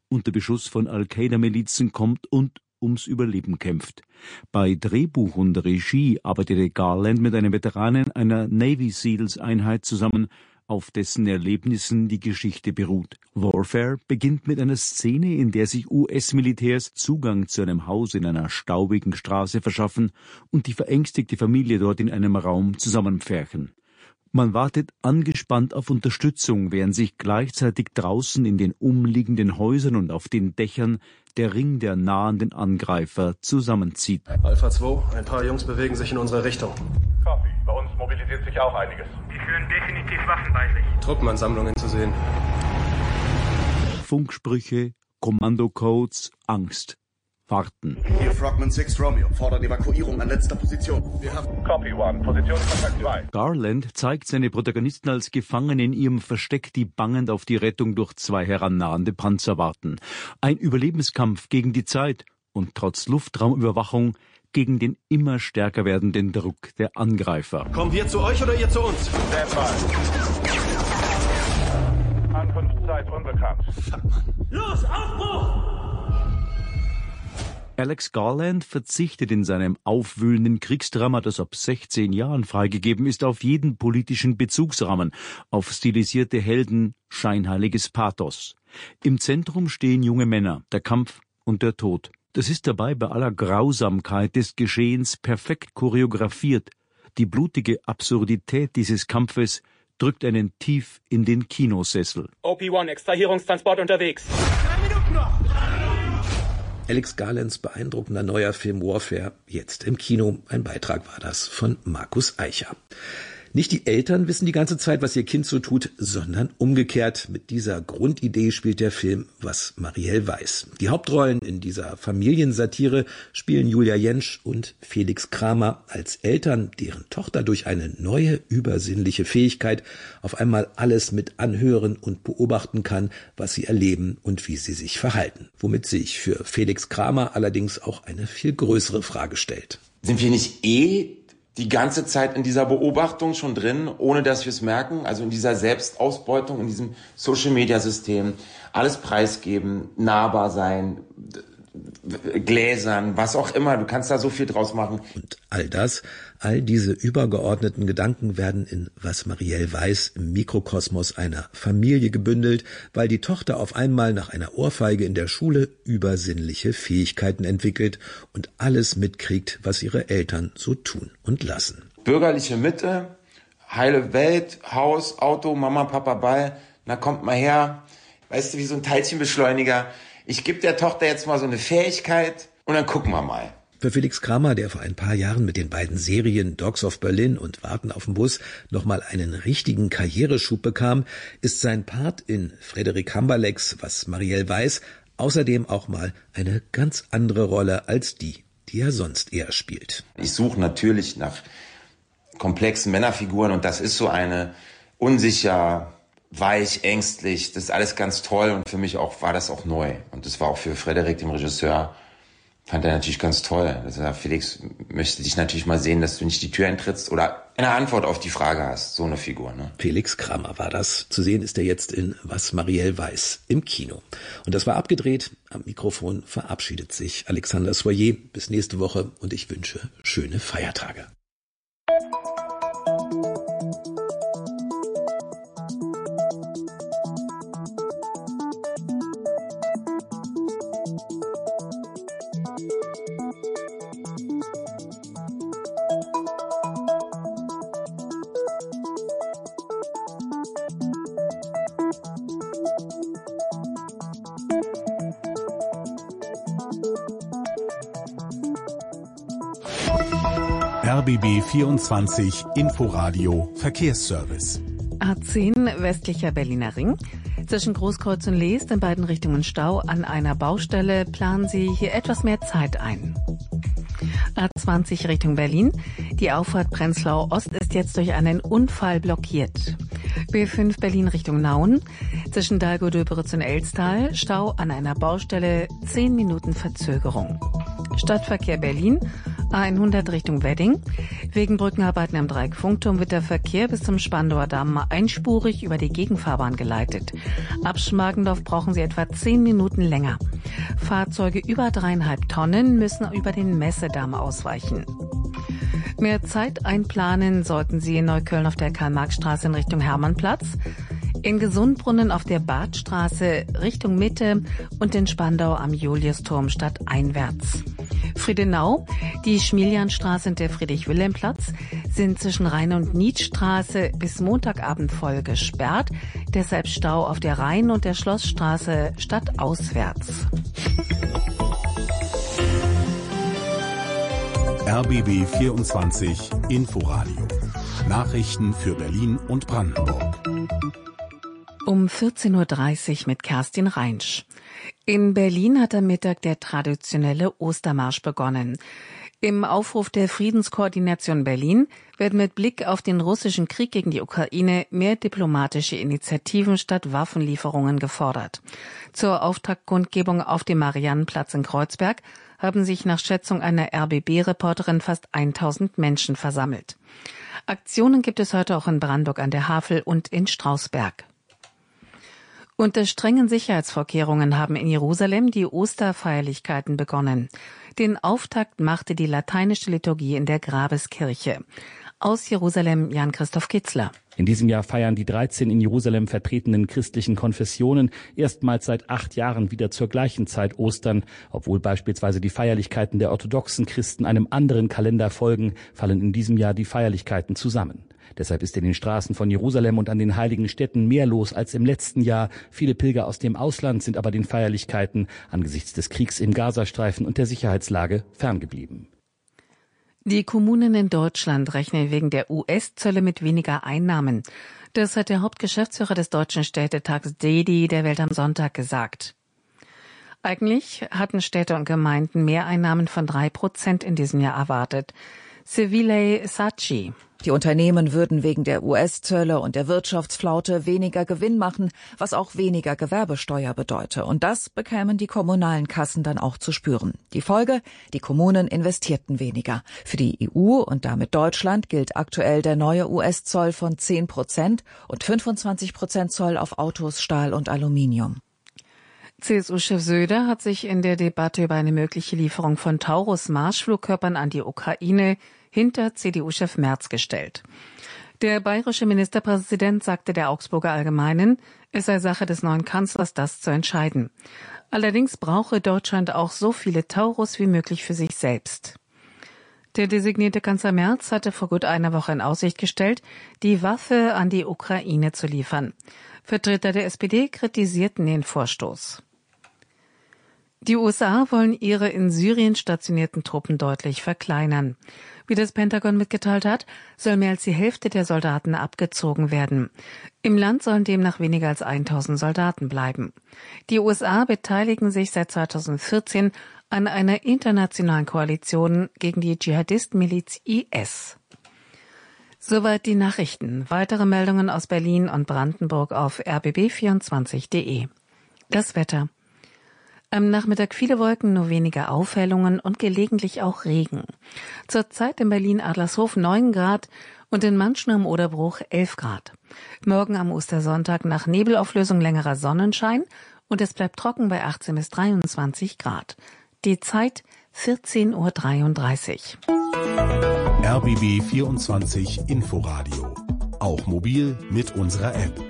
unter Beschuss von Al-Qaida-Milizen kommt und ums Überleben kämpft. Bei Drehbuch und Regie arbeitete Garland mit einem Veteranen einer Navy Seals-Einheit zusammen, auf dessen Erlebnissen die Geschichte beruht. Warfare beginnt mit einer Szene, in der sich US-Militärs Zugang zu einem Haus in einer staubigen Straße verschaffen und die verängstigte Familie dort in einem Raum zusammenpferchen. Man wartet angespannt auf Unterstützung, während sich gleichzeitig draußen in den umliegenden Häusern und auf den Dächern der Ring der nahenden Angreifer zusammenzieht. Alpha 2, ein paar Jungs bewegen sich in unsere Richtung. Copy. Bei uns mobilisiert sich auch einiges. Die führen definitiv Waffen bei sich. Truppenansammlungen zu sehen. Funksprüche, Kommandocodes, Angst. Warten. Hier Frogman 6 Romeo, fordert Evakuierung an letzter Position. Wir haben Copy One, Positionskontakt 2. Garland zeigt seine Protagonisten als Gefangene in ihrem Versteck, die bangend auf die Rettung durch 2 herannahende Panzer warten. Ein Überlebenskampf gegen die Zeit und trotz Luftraumüberwachung gegen den immer stärker werdenden Druck der Angreifer. Kommen wir zu euch oder ihr zu uns? Standby. Ankunftszeit unbekannt. Los, Aufbruch! Alex Garland verzichtet in seinem aufwühlenden Kriegsdrama, das ab 16 Jahren freigegeben ist, auf jeden politischen Bezugsrahmen, auf stilisierte Helden, scheinheiliges Pathos. Im Zentrum stehen junge Männer, der Kampf und der Tod. Das ist dabei bei aller Grausamkeit des Geschehens perfekt choreografiert. Die blutige Absurdität dieses Kampfes drückt einen tief in den Kinosessel. OP-1, Extrahierungstransport unterwegs. 3 Minuten noch! Alex Garlands beeindruckender neuer Film Warfare, jetzt im Kino. Ein Beitrag war das von Markus Eicher. Nicht die Eltern wissen die ganze Zeit, was ihr Kind so tut, sondern umgekehrt. Mit dieser Grundidee spielt der Film Was Marielle weiß. Die Hauptrollen in dieser Familiensatire spielen Julia Jentsch und Felix Kramer als Eltern, deren Tochter durch eine neue übersinnliche Fähigkeit auf einmal alles mit anhören und beobachten kann, was sie erleben und wie sie sich verhalten. Womit sich für Felix Kramer allerdings auch eine viel größere Frage stellt. Sind wir nicht die ganze Zeit in dieser Beobachtung schon drin, ohne dass wir es merken, also in dieser Selbstausbeutung, in diesem Social-Media-System, alles preisgeben, nahbar sein, gläsern, was auch immer, du kannst da so viel draus machen. Und all diese übergeordneten Gedanken werden in Was Marielle weiß im Mikrokosmos einer Familie gebündelt, weil die Tochter auf einmal nach einer Ohrfeige in der Schule übersinnliche Fähigkeiten entwickelt und alles mitkriegt, was ihre Eltern so tun und lassen. Bürgerliche Mitte, heile Welt, Haus, Auto, Mama, Papa, Ball, na kommt mal her, weißt du, wie so ein Teilchenbeschleuniger. Ich gebe der Tochter jetzt mal so eine Fähigkeit und dann gucken wir mal. Für Felix Kramer, der vor ein paar Jahren mit den beiden Serien Dogs of Berlin und Warten auf den Bus nochmal einen richtigen Karriereschub bekam, ist sein Part in Frederik Hamberlecks Was Marielle weiß außerdem auch mal eine ganz andere Rolle als die er sonst eher spielt. Ich suche natürlich nach komplexen Männerfiguren und das ist so eine unsicher, weich, ängstlich, das ist alles ganz toll und für mich war das auch neu. Und das war auch für Frederik, dem Regisseur, fand er natürlich ganz toll. Er sagt, Felix, möchte dich natürlich mal sehen, dass du nicht die Tür eintrittst oder eine Antwort auf die Frage hast. So eine Figur, ne? Felix Kramer war das. Zu sehen ist er jetzt in Was Marielle weiß im Kino. Und das war abgedreht. Am Mikrofon verabschiedet sich Alexander Soyer. Bis nächste Woche und ich wünsche schöne Feiertage. RBB 24 Inforadio Verkehrsservice. A10 westlicher Berliner Ring. Zwischen Großkreuz und Leest in beiden Richtungen Stau. An einer Baustelle planen Sie hier etwas mehr Zeit ein. A20 Richtung Berlin. Die Auffahrt Prenzlau Ost ist jetzt durch einen Unfall blockiert. B5 Berlin Richtung Nauen. Zwischen Dahlgow-Döberitz und Elstal. Stau an einer Baustelle. 10 Minuten Verzögerung. Stadtverkehr Berlin. A100 Richtung Wedding. Wegen Brückenarbeiten am Dreieck-Funkturm wird der Verkehr bis zum Spandauer Damm einspurig über die Gegenfahrbahn geleitet. Ab Schmargendorf brauchen Sie etwa 10 Minuten länger. Fahrzeuge über 3,5 Tonnen müssen über den Messedamm ausweichen. Mehr Zeit einplanen sollten Sie in Neukölln auf der Karl-Marx-Straße in Richtung Hermannplatz, in Gesundbrunnen auf der Badstraße Richtung Mitte und in Spandau am Juliusturm stadteinwärts. Friedenau, die Schmilianstraße und der Friedrich-Wilhelm-Platz sind zwischen Rhein- und Nietstraße bis Montagabend voll gesperrt, deshalb Stau auf der Rhein- und der Schlossstraße stadtauswärts. RBB 24 Inforadio. Nachrichten für Berlin und Brandenburg. Um 14.30 Uhr mit Kerstin Reinsch. In Berlin hat am Mittag der traditionelle Ostermarsch begonnen. Im Aufruf der Friedenskoordination Berlin werden mit Blick auf den russischen Krieg gegen die Ukraine mehr diplomatische Initiativen statt Waffenlieferungen gefordert. Zur Auftaktkundgebung auf dem Mariannenplatz in Kreuzberg haben sich nach Schätzung einer RBB-Reporterin fast 1000 Menschen versammelt. Aktionen gibt es heute auch in Brandenburg an der Havel und in Strausberg. Unter strengen Sicherheitsvorkehrungen haben in Jerusalem die Osterfeierlichkeiten begonnen. Den Auftakt machte die lateinische Liturgie in der Grabeskirche. Aus Jerusalem Jan-Christoph Kitzler. In diesem Jahr feiern die 13 in Jerusalem vertretenen christlichen Konfessionen erstmals seit 8 Jahren wieder zur gleichen Zeit Ostern. Obwohl beispielsweise die Feierlichkeiten der orthodoxen Christen einem anderen Kalender folgen, fallen in diesem Jahr die Feierlichkeiten zusammen. Deshalb ist in den Straßen von Jerusalem und an den heiligen Städten mehr los als im letzten Jahr. Viele Pilger aus dem Ausland sind aber den Feierlichkeiten angesichts des Kriegs im Gazastreifen und der Sicherheitslage ferngeblieben. Die Kommunen in Deutschland rechnen wegen der US-Zölle mit weniger Einnahmen. Das hat der Hauptgeschäftsführer des Deutschen Städtetags DEDI der Welt am Sonntag gesagt. Eigentlich hatten Städte und Gemeinden Mehreinnahmen von 3% in diesem Jahr erwartet. Sevile Sacchi. Die Unternehmen würden wegen der US-Zölle und der Wirtschaftsflaute weniger Gewinn machen, was auch weniger Gewerbesteuer bedeute. Und das bekämen die kommunalen Kassen dann auch zu spüren. Die Folge? Die Kommunen investierten weniger. Für die EU und damit Deutschland gilt aktuell der neue US-Zoll von 10% und 25% Zoll auf Autos, Stahl und Aluminium. CSU-Chef Söder hat sich in der Debatte über eine mögliche Lieferung von Taurus-Marschflugkörpern an die Ukraine hinter CDU-Chef Merz gestellt. Der bayerische Ministerpräsident sagte der Augsburger Allgemeinen, es sei Sache des neuen Kanzlers, das zu entscheiden. Allerdings brauche Deutschland auch so viele Taurus wie möglich für sich selbst. Der designierte Kanzler Merz hatte vor gut einer Woche in Aussicht gestellt, die Waffe an die Ukraine zu liefern. Vertreter der SPD kritisierten den Vorstoß. Die USA wollen ihre in Syrien stationierten Truppen deutlich verkleinern. Wie das Pentagon mitgeteilt hat, soll mehr als die Hälfte der Soldaten abgezogen werden. Im Land sollen demnach weniger als 1000 Soldaten bleiben. Die USA beteiligen sich seit 2014 an einer internationalen Koalition gegen die Dschihadistenmiliz IS. Soweit die Nachrichten. Weitere Meldungen aus Berlin und Brandenburg auf rbb24.de. Das Wetter. Am Nachmittag viele Wolken, nur wenige Aufhellungen und gelegentlich auch Regen. Zurzeit in Berlin-Adlershof 9 Grad und in Manschen am Oderbruch 11 Grad. Morgen am Ostersonntag nach Nebelauflösung längerer Sonnenschein und es bleibt trocken bei 18 bis 23 Grad. Die Zeit 14.33 Uhr. RBB 24 Inforadio. Auch mobil mit unserer App.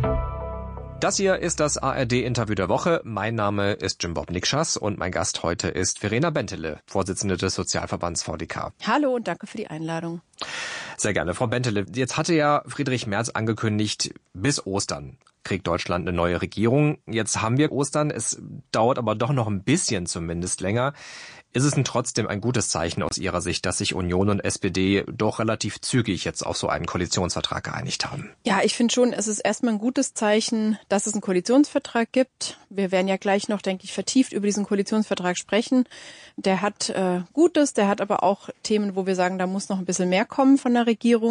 Das hier ist das ARD-Interview der Woche. Mein Name ist Jim Bob Nikschas und mein Gast heute ist Verena Bentele, Vorsitzende des Sozialverbands VDK. Hallo und danke für die Einladung. Sehr gerne. Frau Bentele, jetzt hatte ja Friedrich Merz angekündigt, bis Ostern kriegt Deutschland eine neue Regierung. Jetzt haben wir Ostern, es dauert aber doch noch ein bisschen zumindest länger. Ist es denn trotzdem ein gutes Zeichen aus Ihrer Sicht, dass sich Union und SPD doch relativ zügig jetzt auf so einen Koalitionsvertrag geeinigt haben? Ja, ich finde schon, es ist erstmal ein gutes Zeichen, dass es einen Koalitionsvertrag gibt. Wir werden ja gleich noch, denke ich, vertieft über diesen Koalitionsvertrag sprechen. Der hat Gutes, der hat aber auch Themen, wo wir sagen, da muss noch ein bisschen mehr kommen von der Regierung.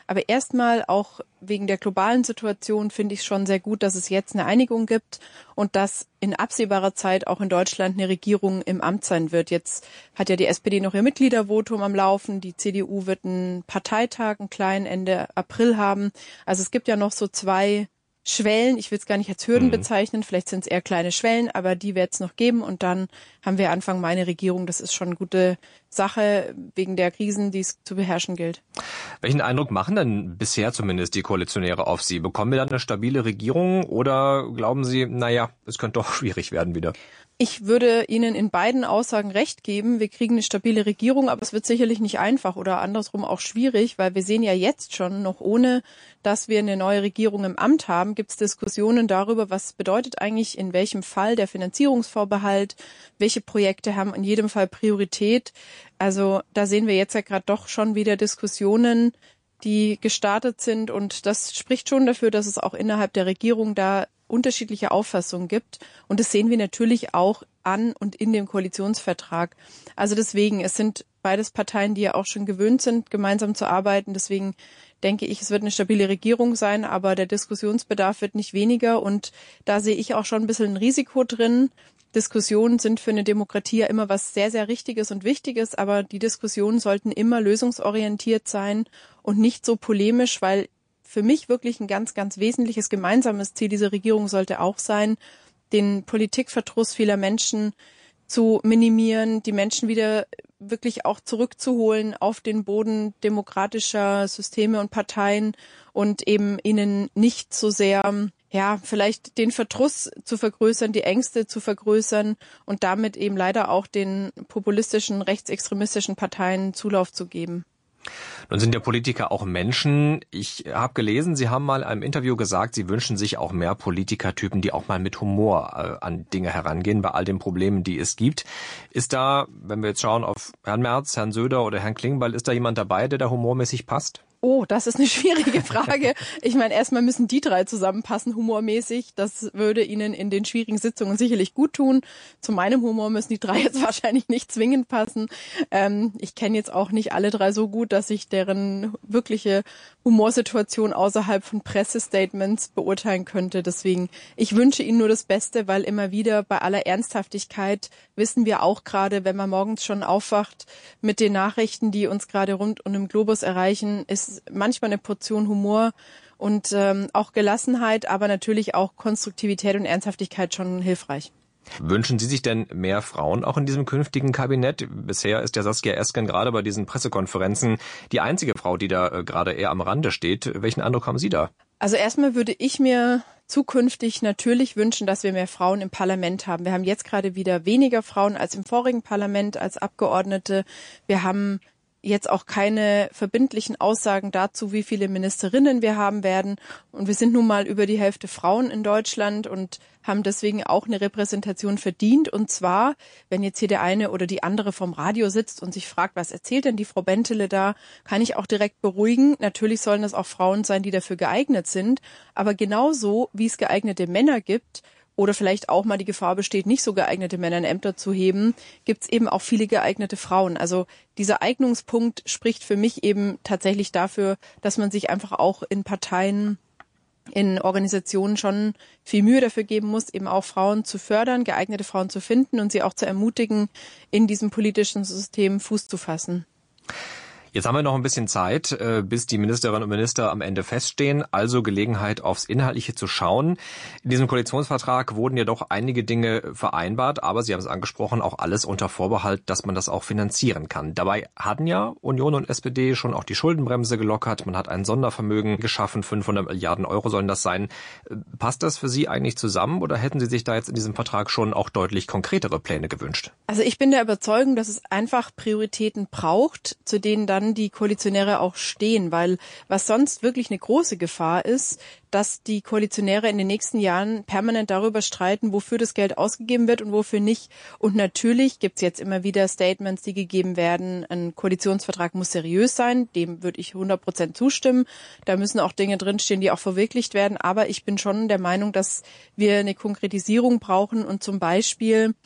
Aber erstmal auch wegen der globalen Situation finde ich schon sehr gut, dass es jetzt eine Einigung gibt und dass in absehbarer Zeit auch in Deutschland eine Regierung im Amt sein wird. Jetzt hat ja die SPD noch ihr Mitgliedervotum am Laufen. Die CDU wird einen Parteitag, einen kleinen, Ende April haben. Also es gibt ja noch so 2 Schwellen, ich will es gar nicht als Hürden bezeichnen, vielleicht sind es eher kleine Schwellen, aber die wird es noch geben und dann haben wir Anfang Mai eine Regierung. Das ist schon eine gute Sache wegen der Krisen, die es zu beherrschen gilt. Welchen Eindruck machen denn bisher zumindest die Koalitionäre auf Sie? Bekommen wir dann eine stabile Regierung oder glauben Sie, naja, es könnte doch schwierig werden wieder? Ich würde Ihnen in beiden Aussagen recht geben. Wir kriegen eine stabile Regierung, aber es wird sicherlich nicht einfach oder andersrum auch schwierig, weil wir sehen ja jetzt schon, noch ohne, dass wir eine neue Regierung im Amt haben, gibt es Diskussionen darüber, was bedeutet eigentlich in welchem Fall der Finanzierungsvorbehalt, welche Projekte haben in jedem Fall Priorität. Also da sehen wir jetzt ja gerade doch schon wieder Diskussionen, die gestartet sind und das spricht schon dafür, dass es auch innerhalb der Regierung da unterschiedliche Auffassungen gibt. Und das sehen wir natürlich auch an und in dem Koalitionsvertrag. Also deswegen, es sind beides Parteien, die ja auch schon gewöhnt sind, gemeinsam zu arbeiten. Deswegen denke ich, es wird eine stabile Regierung sein, aber der Diskussionsbedarf wird nicht weniger. Und da sehe ich auch schon ein bisschen ein Risiko drin. Diskussionen sind für eine Demokratie ja immer was sehr, sehr Richtiges und Wichtiges, aber die Diskussionen sollten immer lösungsorientiert sein und nicht so polemisch, weil für mich wirklich ein ganz, ganz wesentliches gemeinsames Ziel dieser Regierung sollte auch sein, den Politikverdruss vieler Menschen zu minimieren, die Menschen wieder wirklich auch zurückzuholen auf den Boden demokratischer Systeme und Parteien und eben ihnen nicht so sehr, ja, vielleicht den Verdruss zu vergrößern, die Ängste zu vergrößern und damit eben leider auch den populistischen, rechtsextremistischen Parteien Zulauf zu geben. Nun sind ja Politiker auch Menschen. Ich habe gelesen, Sie haben mal in einem Interview gesagt, Sie wünschen sich auch mehr Politikertypen, die auch mal mit Humor an Dinge herangehen, bei all den Problemen, die es gibt. Ist da, wenn wir jetzt schauen auf Herrn Merz, Herrn Söder oder Herrn Klingbeil, ist da jemand dabei, der da humormäßig passt? Oh, das ist eine schwierige Frage. Ich meine, erstmal müssen die 3 zusammenpassen, humormäßig. Das würde ihnen in den schwierigen Sitzungen sicherlich gut tun. Zu meinem Humor müssen die 3 jetzt wahrscheinlich nicht zwingend passen. Ich kenne jetzt auch nicht alle 3 so gut, dass ich deren wirkliche Humorsituation außerhalb von Pressestatements beurteilen könnte. Deswegen, ich wünsche ihnen nur das Beste, weil immer wieder bei aller Ernsthaftigkeit wissen wir auch gerade, wenn man morgens schon aufwacht mit den Nachrichten, die uns gerade rund um den Globus erreichen, ist manchmal eine Portion Humor und auch Gelassenheit, aber natürlich auch Konstruktivität und Ernsthaftigkeit schon hilfreich. Wünschen Sie sich denn mehr Frauen auch in diesem künftigen Kabinett? Bisher ist ja Saskia Esken gerade bei diesen Pressekonferenzen die einzige Frau, die da gerade eher am Rande steht. Welchen Eindruck haben Sie da? Also erstmal würde ich mir zukünftig natürlich wünschen, dass wir mehr Frauen im Parlament haben. Wir haben jetzt gerade wieder weniger Frauen als im vorigen Parlament als Abgeordnete. Wir haben jetzt auch keine verbindlichen Aussagen dazu, wie viele Ministerinnen wir haben werden. Und wir sind nun mal über die Hälfte Frauen in Deutschland und haben deswegen auch eine Repräsentation verdient. Und zwar, wenn jetzt hier der eine oder die andere vom Radio sitzt und sich fragt, was erzählt denn die Frau Bentele da, kann ich auch direkt beruhigen. Natürlich sollen das auch Frauen sein, die dafür geeignet sind. Aber genauso, wie es geeignete Männer gibt, oder vielleicht auch mal die Gefahr besteht, nicht so geeignete Männer in Ämter zu heben, gibt es eben auch viele geeignete Frauen. Also dieser Eignungspunkt spricht für mich eben tatsächlich dafür, dass man sich einfach auch in Parteien, in Organisationen schon viel Mühe dafür geben muss, eben auch Frauen zu fördern, geeignete Frauen zu finden und sie auch zu ermutigen, in diesem politischen System Fuß zu fassen. Jetzt haben wir noch ein bisschen Zeit, bis die Ministerinnen und Minister am Ende feststehen, also Gelegenheit aufs Inhaltliche zu schauen. In diesem Koalitionsvertrag wurden ja doch einige Dinge vereinbart, aber Sie haben es angesprochen, auch alles unter Vorbehalt, dass man das auch finanzieren kann. Dabei hatten ja Union und SPD schon auch die Schuldenbremse gelockert, man hat ein Sondervermögen geschaffen, 500 Milliarden Euro sollen das sein. Passt das für Sie eigentlich zusammen oder hätten Sie sich da jetzt in diesem Vertrag schon auch deutlich konkretere Pläne gewünscht? Also ich bin der Überzeugung, dass es einfach Prioritäten braucht, zu denen dann die Koalitionäre auch stehen, weil was sonst wirklich eine große Gefahr ist, dass die Koalitionäre in den nächsten Jahren permanent darüber streiten, wofür das Geld ausgegeben wird und wofür nicht. Und natürlich gibt es jetzt immer wieder Statements, die gegeben werden, ein Koalitionsvertrag muss seriös sein, dem würde ich 100% zustimmen. Da müssen auch Dinge drinstehen, die auch verwirklicht werden. Aber ich bin schon der Meinung, dass wir eine Konkretisierung brauchen und zum Beispiel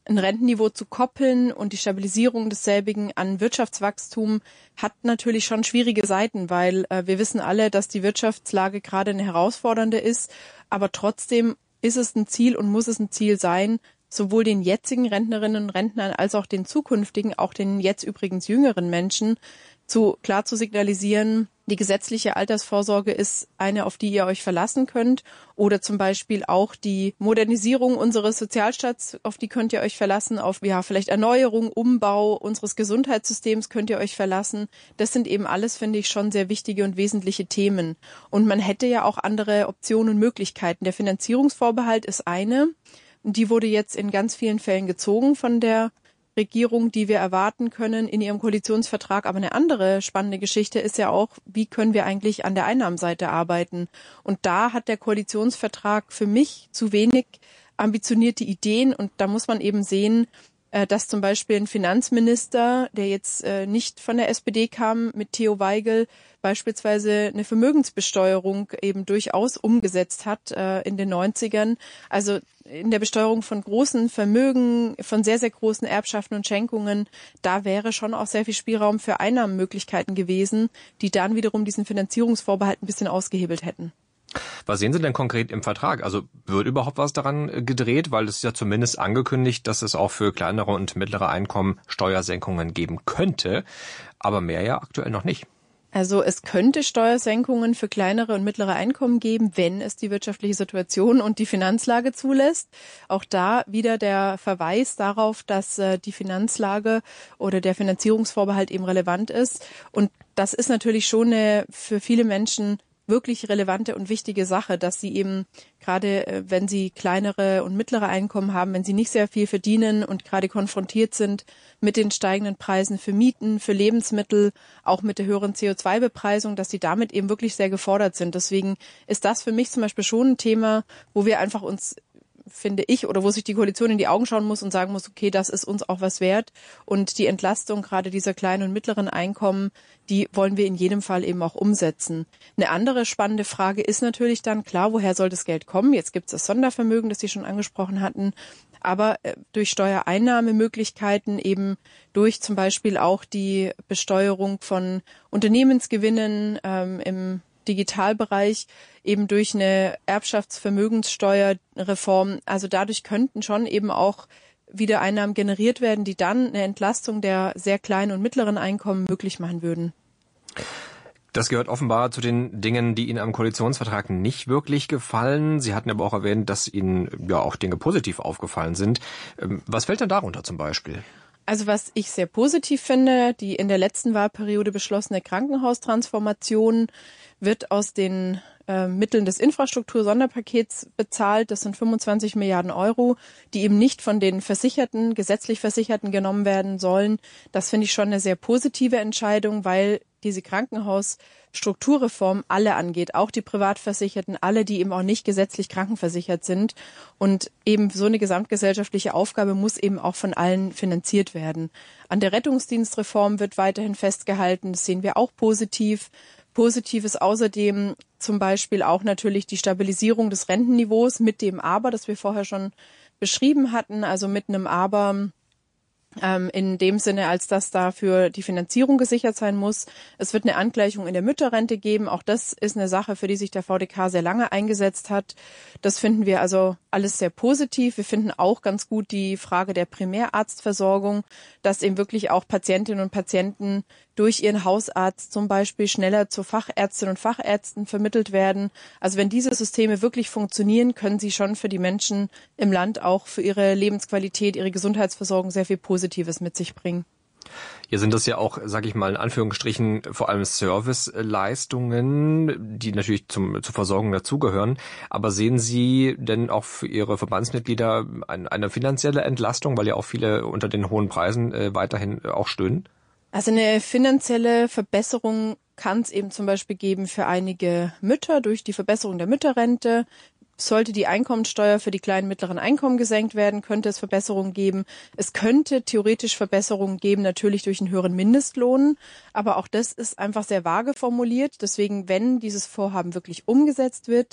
ein Rentenniveau zu koppeln und die Stabilisierung desselbigen an Wirtschaftswachstum hat natürlich schon schwierige Seiten, weil wir wissen alle, dass die Wirtschaftslage gerade eine herausfordernde ist. Aber trotzdem ist es ein Ziel und muss es ein Ziel sein, sowohl den jetzigen Rentnerinnen und Rentnern als auch den zukünftigen, auch den jetzt übrigens jüngeren Menschen, klar zu signalisieren, die gesetzliche Altersvorsorge ist eine, auf die ihr euch verlassen könnt. Oder zum Beispiel auch die Modernisierung unseres Sozialstaats, auf die könnt ihr euch verlassen. Auf vielleicht Erneuerung, Umbau unseres Gesundheitssystems könnt ihr euch verlassen. Das sind eben alles, finde ich, schon sehr wichtige und wesentliche Themen. Und man hätte ja auch andere Optionen und Möglichkeiten. Der Finanzierungsvorbehalt ist eine. Die wurde jetzt in ganz vielen Fällen gezogen von der Regierung, die wir erwarten können in ihrem Koalitionsvertrag. Aber eine andere spannende Geschichte ist ja auch, wie können wir eigentlich an der Einnahmenseite arbeiten? Und da hat der Koalitionsvertrag für mich zu wenig ambitionierte Ideen. Und da muss man eben sehen, dass zum Beispiel ein Finanzminister, der jetzt nicht von der SPD kam, mit Theo Weigel beispielsweise eine Vermögensbesteuerung eben durchaus umgesetzt hat in den 90ern. Also in der Besteuerung von großen Vermögen, von sehr, sehr großen Erbschaften und Schenkungen, da wäre schon auch sehr viel Spielraum für Einnahmenmöglichkeiten gewesen, die dann wiederum diesen Finanzierungsvorbehalt ein bisschen ausgehebelt hätten. Was sehen Sie denn konkret im Vertrag? Also wird überhaupt was daran gedreht? Weil es ist ja zumindest angekündigt, dass es auch für kleinere und mittlere Einkommen Steuersenkungen geben könnte, aber mehr ja aktuell noch nicht. Also es könnte Steuersenkungen für kleinere und mittlere Einkommen geben, wenn es die wirtschaftliche Situation und die Finanzlage zulässt. Auch da wieder der Verweis darauf, dass die Finanzlage oder der Finanzierungsvorbehalt eben relevant ist. Und das ist natürlich schon für viele Menschen wirklich relevante und wichtige Sache, dass sie eben gerade, wenn sie kleinere und mittlere Einkommen haben, wenn sie nicht sehr viel verdienen und gerade konfrontiert sind mit den steigenden Preisen für Mieten, für Lebensmittel, auch mit der höheren CO2-Bepreisung, dass sie damit eben wirklich sehr gefordert sind. Deswegen ist das für mich zum Beispiel schon ein Thema, wo wir einfach uns, finde ich, oder wo sich die Koalition in die Augen schauen muss und sagen muss, okay, das ist uns auch was wert. Und die Entlastung gerade dieser kleinen und mittleren Einkommen, die wollen wir in jedem Fall eben auch umsetzen. Eine andere spannende Frage ist natürlich dann, klar, woher soll das Geld kommen? Jetzt gibt es das Sondervermögen, das Sie schon angesprochen hatten, aber durch Steuereinnahmemöglichkeiten, eben durch zum Beispiel auch die Besteuerung von Unternehmensgewinnen im Digitalbereich, eben durch eine Erbschaftsvermögenssteuerreform. Also dadurch könnten schon eben auch wieder Einnahmen generiert werden, die dann eine Entlastung der sehr kleinen und mittleren Einkommen möglich machen würden. Das gehört offenbar zu den Dingen, die Ihnen am Koalitionsvertrag nicht wirklich gefallen. Sie hatten aber auch erwähnt, dass Ihnen ja auch Dinge positiv aufgefallen sind. Was fällt denn darunter zum Beispiel? Also was ich sehr positiv finde, die in der letzten Wahlperiode beschlossene Krankenhaustransformation wird aus den Mitteln des Infrastruktur-Sonderpakets bezahlt. Das sind 25 Milliarden Euro, die eben nicht von den Versicherten, gesetzlich Versicherten genommen werden sollen. Das finde ich schon eine sehr positive Entscheidung, weil diese Krankenhausstrukturreform alle angeht, auch die Privatversicherten, alle, die eben auch nicht gesetzlich krankenversichert sind. Und eben so eine gesamtgesellschaftliche Aufgabe muss eben auch von allen finanziert werden. An der Rettungsdienstreform wird weiterhin festgehalten. Das sehen wir auch positiv. Positiv ist außerdem zum Beispiel auch natürlich die Stabilisierung des Rentenniveaus mit dem Aber, das wir vorher schon beschrieben hatten, also mit einem Aber in dem Sinne, als dass dafür die Finanzierung gesichert sein muss. Es wird eine Angleichung in der Mütterrente geben. Auch das ist eine Sache, für die sich der VDK sehr lange eingesetzt hat. Das finden wir also alles sehr positiv. Wir finden auch ganz gut die Frage der Primärarztversorgung, dass eben wirklich auch Patientinnen und Patienten durch ihren Hausarzt zum Beispiel schneller zu Fachärztinnen und Fachärzten vermittelt werden. Also wenn diese Systeme wirklich funktionieren, können sie schon für die Menschen im Land auch für ihre Lebensqualität, ihre Gesundheitsversorgung sehr viel Positives mit sich bringen. Hier sind das ja auch, sage ich mal in Anführungsstrichen, vor allem Serviceleistungen, die natürlich zur Versorgung dazugehören. Aber sehen Sie denn auch für Ihre Verbandsmitglieder eine finanzielle Entlastung, weil ja auch viele unter den hohen Preisen weiterhin auch stöhnen? Also eine finanzielle Verbesserung kann es eben zum Beispiel geben für einige Mütter durch die Verbesserung der Mütterrente. Sollte die Einkommensteuer für die kleinen und mittleren Einkommen gesenkt werden, könnte es Verbesserungen geben. Es könnte theoretisch Verbesserungen geben, natürlich durch einen höheren Mindestlohn. Aber auch das ist einfach sehr vage formuliert. Deswegen, wenn dieses Vorhaben wirklich umgesetzt wird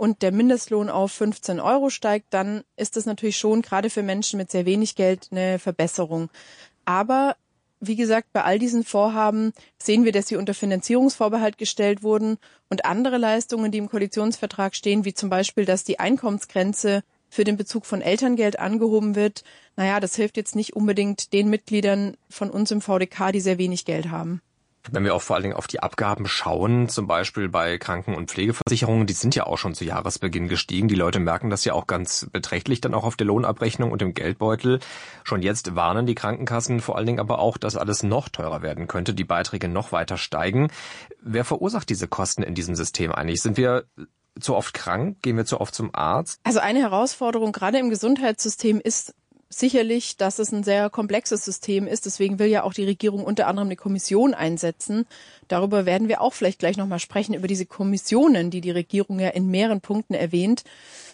und der Mindestlohn auf 15 € steigt, dann ist das natürlich schon gerade für Menschen mit sehr wenig Geld eine Verbesserung. Aber wie gesagt, bei all diesen Vorhaben sehen wir, dass sie unter Finanzierungsvorbehalt gestellt wurden und andere Leistungen, die im Koalitionsvertrag stehen, wie zum Beispiel, dass die Einkommensgrenze für den Bezug von Elterngeld angehoben wird. Naja, das hilft jetzt nicht unbedingt den Mitgliedern von uns im VDK, die sehr wenig Geld haben. Wenn wir auch vor allen Dingen auf die Abgaben schauen, zum Beispiel bei Kranken- und Pflegeversicherungen, die sind ja auch schon zu Jahresbeginn gestiegen. Die Leute merken das ja auch ganz beträchtlich dann auch auf der Lohnabrechnung und im Geldbeutel. Schon jetzt warnen die Krankenkassen vor allen Dingen aber auch, dass alles noch teurer werden könnte, die Beiträge noch weiter steigen. Wer verursacht diese Kosten in diesem System eigentlich? Sind wir zu oft krank? Gehen wir zu oft zum Arzt? Also eine Herausforderung gerade im Gesundheitssystem ist sicherlich, dass es ein sehr komplexes System ist. Deswegen will ja auch die Regierung unter anderem eine Kommission einsetzen. Darüber werden wir auch vielleicht gleich nochmal sprechen, über diese Kommissionen, die die Regierung ja in mehreren Punkten erwähnt.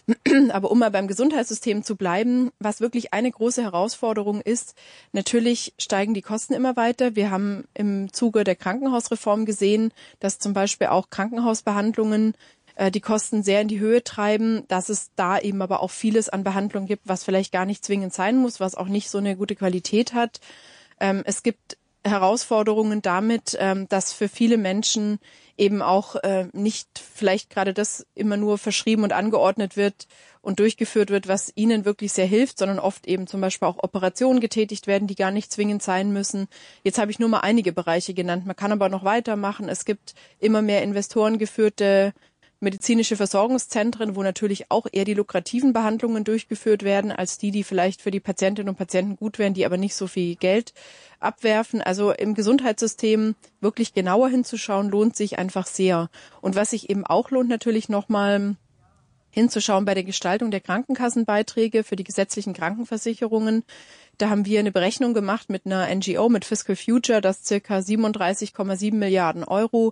Aber um mal beim Gesundheitssystem zu bleiben, was wirklich eine große Herausforderung ist, natürlich steigen die Kosten immer weiter. Wir haben im Zuge der Krankenhausreform gesehen, dass zum Beispiel auch Krankenhausbehandlungen die Kosten sehr in die Höhe treiben, dass es da eben aber auch vieles an Behandlung gibt, was vielleicht gar nicht zwingend sein muss, was auch nicht so eine gute Qualität hat. Es gibt Herausforderungen damit, dass für viele Menschen eben auch nicht vielleicht gerade das immer nur verschrieben und angeordnet wird und durchgeführt wird, was ihnen wirklich sehr hilft, sondern oft eben zum Beispiel auch Operationen getätigt werden, die gar nicht zwingend sein müssen. Jetzt habe ich nur mal einige Bereiche genannt. Man kann aber noch weitermachen. Es gibt immer mehr investorengeführte medizinische Versorgungszentren, wo natürlich auch eher die lukrativen Behandlungen durchgeführt werden, als die vielleicht für die Patientinnen und Patienten gut wären, die aber nicht so viel Geld abwerfen. Also im Gesundheitssystem wirklich genauer hinzuschauen, lohnt sich einfach sehr. Und was sich eben auch lohnt, natürlich nochmal hinzuschauen bei der Gestaltung der Krankenkassenbeiträge für die gesetzlichen Krankenversicherungen. Da haben wir eine Berechnung gemacht mit einer NGO, mit Fiscal Future, dass circa 37,7 Milliarden €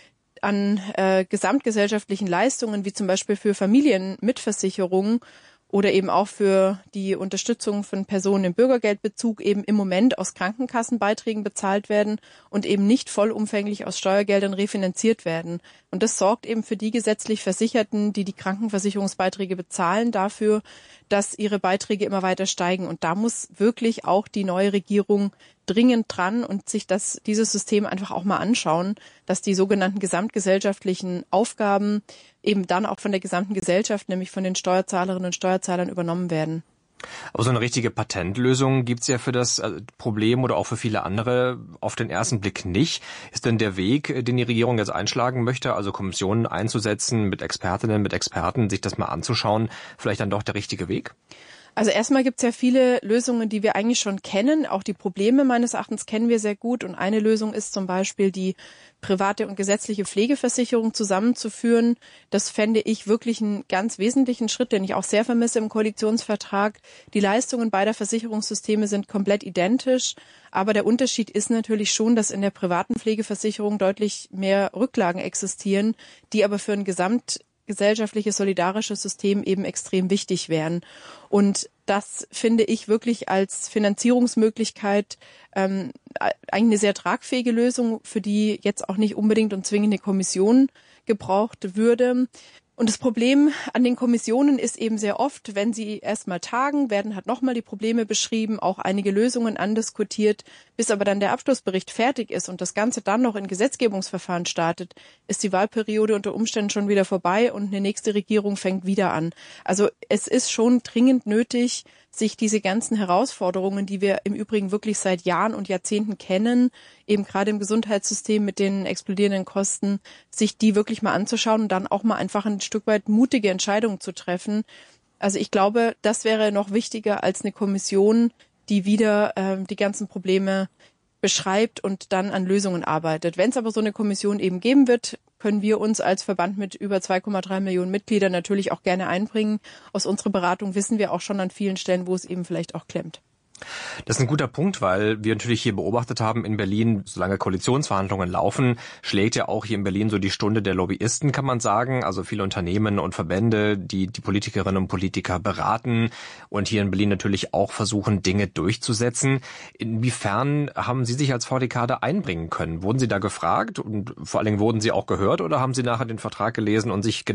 an gesamtgesellschaftlichen Leistungen, wie zum Beispiel für Familienmitversicherungen oder eben auch für die Unterstützung von Personen im Bürgergeldbezug eben im Moment aus Krankenkassenbeiträgen bezahlt werden und eben nicht vollumfänglich aus Steuergeldern refinanziert werden. Und das sorgt eben für die gesetzlich Versicherten, die die Krankenversicherungsbeiträge bezahlen, dafür, dass ihre Beiträge immer weiter steigen. Und da muss wirklich auch die neue Regierung dringend dran und sich dieses System einfach auch mal anschauen, dass die sogenannten gesamtgesellschaftlichen Aufgaben eben dann auch von der gesamten Gesellschaft, nämlich von den Steuerzahlerinnen und Steuerzahlern übernommen werden. Aber so eine richtige Patentlösung gibt's ja für das Problem oder auch für viele andere auf den ersten Blick nicht. Ist denn der Weg, den die Regierung jetzt einschlagen möchte, also Kommissionen einzusetzen, mit Expertinnen, mit Experten, sich das mal anzuschauen, vielleicht dann doch der richtige Weg? Also erstmal gibt's ja viele Lösungen, die wir eigentlich schon kennen. Auch die Probleme meines Erachtens kennen wir sehr gut. Und eine Lösung ist zum Beispiel die private und gesetzliche Pflegeversicherung zusammenzuführen. Das fände ich wirklich einen ganz wesentlichen Schritt, den ich auch sehr vermisse im Koalitionsvertrag. Die Leistungen beider Versicherungssysteme sind komplett identisch. Aber der Unterschied ist natürlich schon, dass in der privaten Pflegeversicherung deutlich mehr Rücklagen existieren, die aber für ein gesamtgesellschaftliches, solidarisches System eben extrem wichtig wären. Und das finde ich wirklich als Finanzierungsmöglichkeit eigentlich eine sehr tragfähige Lösung, für die jetzt auch nicht unbedingt und zwingend eine Kommission gebraucht würde. Und das Problem an den Kommissionen ist eben sehr oft, wenn sie erstmal tagen, werden halt nochmal die Probleme beschrieben, auch einige Lösungen andiskutiert, bis aber dann der Abschlussbericht fertig ist und das Ganze dann noch in Gesetzgebungsverfahren startet, ist die Wahlperiode unter Umständen schon wieder vorbei und eine nächste Regierung fängt wieder an. Also es ist schon dringend nötig, sich diese ganzen Herausforderungen, die wir im Übrigen wirklich seit Jahren und Jahrzehnten kennen, eben gerade im Gesundheitssystem mit den explodierenden Kosten, sich die wirklich mal anzuschauen und dann auch mal einfach ein Stück weit mutige Entscheidungen zu treffen. Also ich glaube, das wäre noch wichtiger als eine Kommission, die wieder die ganzen Probleme beschreibt und dann an Lösungen arbeitet. Wenn es aber so eine Kommission eben geben wird, können wir uns als Verband mit über 2,3 Millionen Mitgliedern natürlich auch gerne einbringen. Aus unserer Beratung wissen wir auch schon an vielen Stellen, wo es eben vielleicht auch klemmt. Das ist ein guter Punkt, weil wir natürlich hier beobachtet haben in Berlin, solange Koalitionsverhandlungen laufen, schlägt ja auch hier in Berlin so die Stunde der Lobbyisten, kann man sagen. Also viele Unternehmen und Verbände, die die Politikerinnen und Politiker beraten und hier in Berlin natürlich auch versuchen, Dinge durchzusetzen. Inwiefern haben Sie sich als VDK da einbringen können? Wurden Sie da gefragt und vor allen Dingen wurden Sie auch gehört oder haben Sie nachher den Vertrag gelesen und sich gedacht,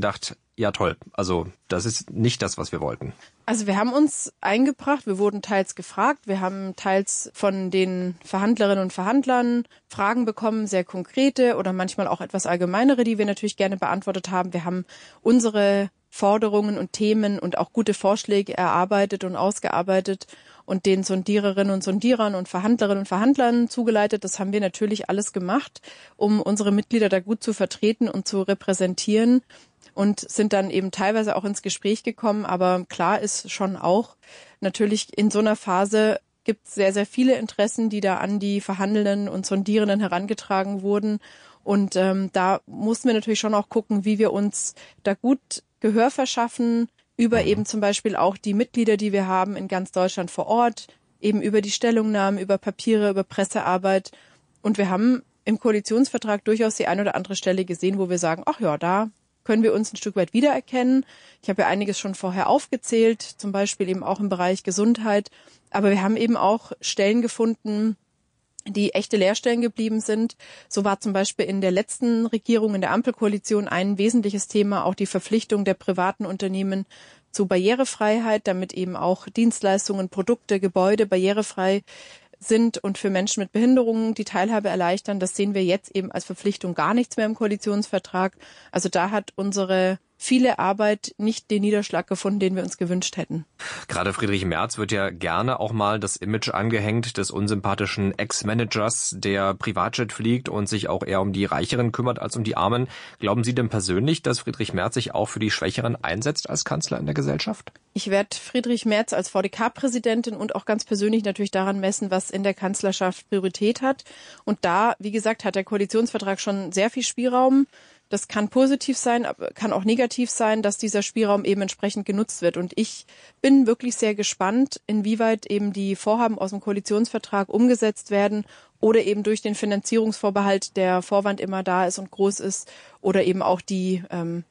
ja toll, also das ist nicht das, was wir wollten. Also wir haben uns eingebracht, wir wurden teils gefragt, wir haben teils von den Verhandlerinnen und Verhandlern Fragen bekommen, sehr konkrete oder manchmal auch etwas allgemeinere, die wir natürlich gerne beantwortet haben. Wir haben unsere Forderungen und Themen und auch gute Vorschläge erarbeitet und ausgearbeitet und den Sondiererinnen und Sondierern und Verhandlerinnen und Verhandlern zugeleitet. Das haben wir natürlich alles gemacht, um unsere Mitglieder da gut zu vertreten und zu repräsentieren und sind dann eben teilweise auch ins Gespräch gekommen. Aber klar ist schon auch, natürlich in so einer Phase gibt es sehr, sehr viele Interessen, die da an die Verhandelnden und Sondierenden herangetragen wurden. Und da mussten wir natürlich schon auch gucken, wie wir uns da gut Gehör verschaffen, über eben zum Beispiel auch die Mitglieder, die wir haben in ganz Deutschland vor Ort, eben über die Stellungnahmen, über Papiere, über Pressearbeit. Und wir haben im Koalitionsvertrag durchaus die eine oder andere Stelle gesehen, wo wir sagen, ach ja, da können wir uns ein Stück weit wiedererkennen. Ich habe ja einiges schon vorher aufgezählt, zum Beispiel eben auch im Bereich Gesundheit. Aber wir haben eben auch Stellen gefunden, die echte Leerstellen geblieben sind. So war zum Beispiel in der letzten Regierung, in der Ampelkoalition, ein wesentliches Thema auch die Verpflichtung der privaten Unternehmen zu Barrierefreiheit, damit eben auch Dienstleistungen, Produkte, Gebäude barrierefrei sind und für Menschen mit Behinderungen die Teilhabe erleichtern. Das sehen wir jetzt eben als Verpflichtung gar nichts mehr im Koalitionsvertrag. Also da hat unsere viele Arbeit nicht den Niederschlag gefunden, den wir uns gewünscht hätten. Gerade Friedrich Merz wird ja gerne auch mal das Image angehängt des unsympathischen Ex-Managers, der Privatjet fliegt und sich auch eher um die Reicheren kümmert als um die Armen. Glauben Sie denn persönlich, dass Friedrich Merz sich auch für die Schwächeren einsetzt als Kanzler in der Gesellschaft? Ich werde Friedrich Merz als VDK-Präsidentin und auch ganz persönlich natürlich daran messen, was in der Kanzlerschaft Priorität hat. Und da, wie gesagt, hat der Koalitionsvertrag schon sehr viel Spielraum. Das kann positiv sein, aber kann auch negativ sein, dass dieser Spielraum eben entsprechend genutzt wird. Und ich bin wirklich sehr gespannt, inwieweit eben die Vorhaben aus dem Koalitionsvertrag umgesetzt werden oder eben durch den Finanzierungsvorbehalt, der Vorwand immer da ist und groß ist, oder eben auch die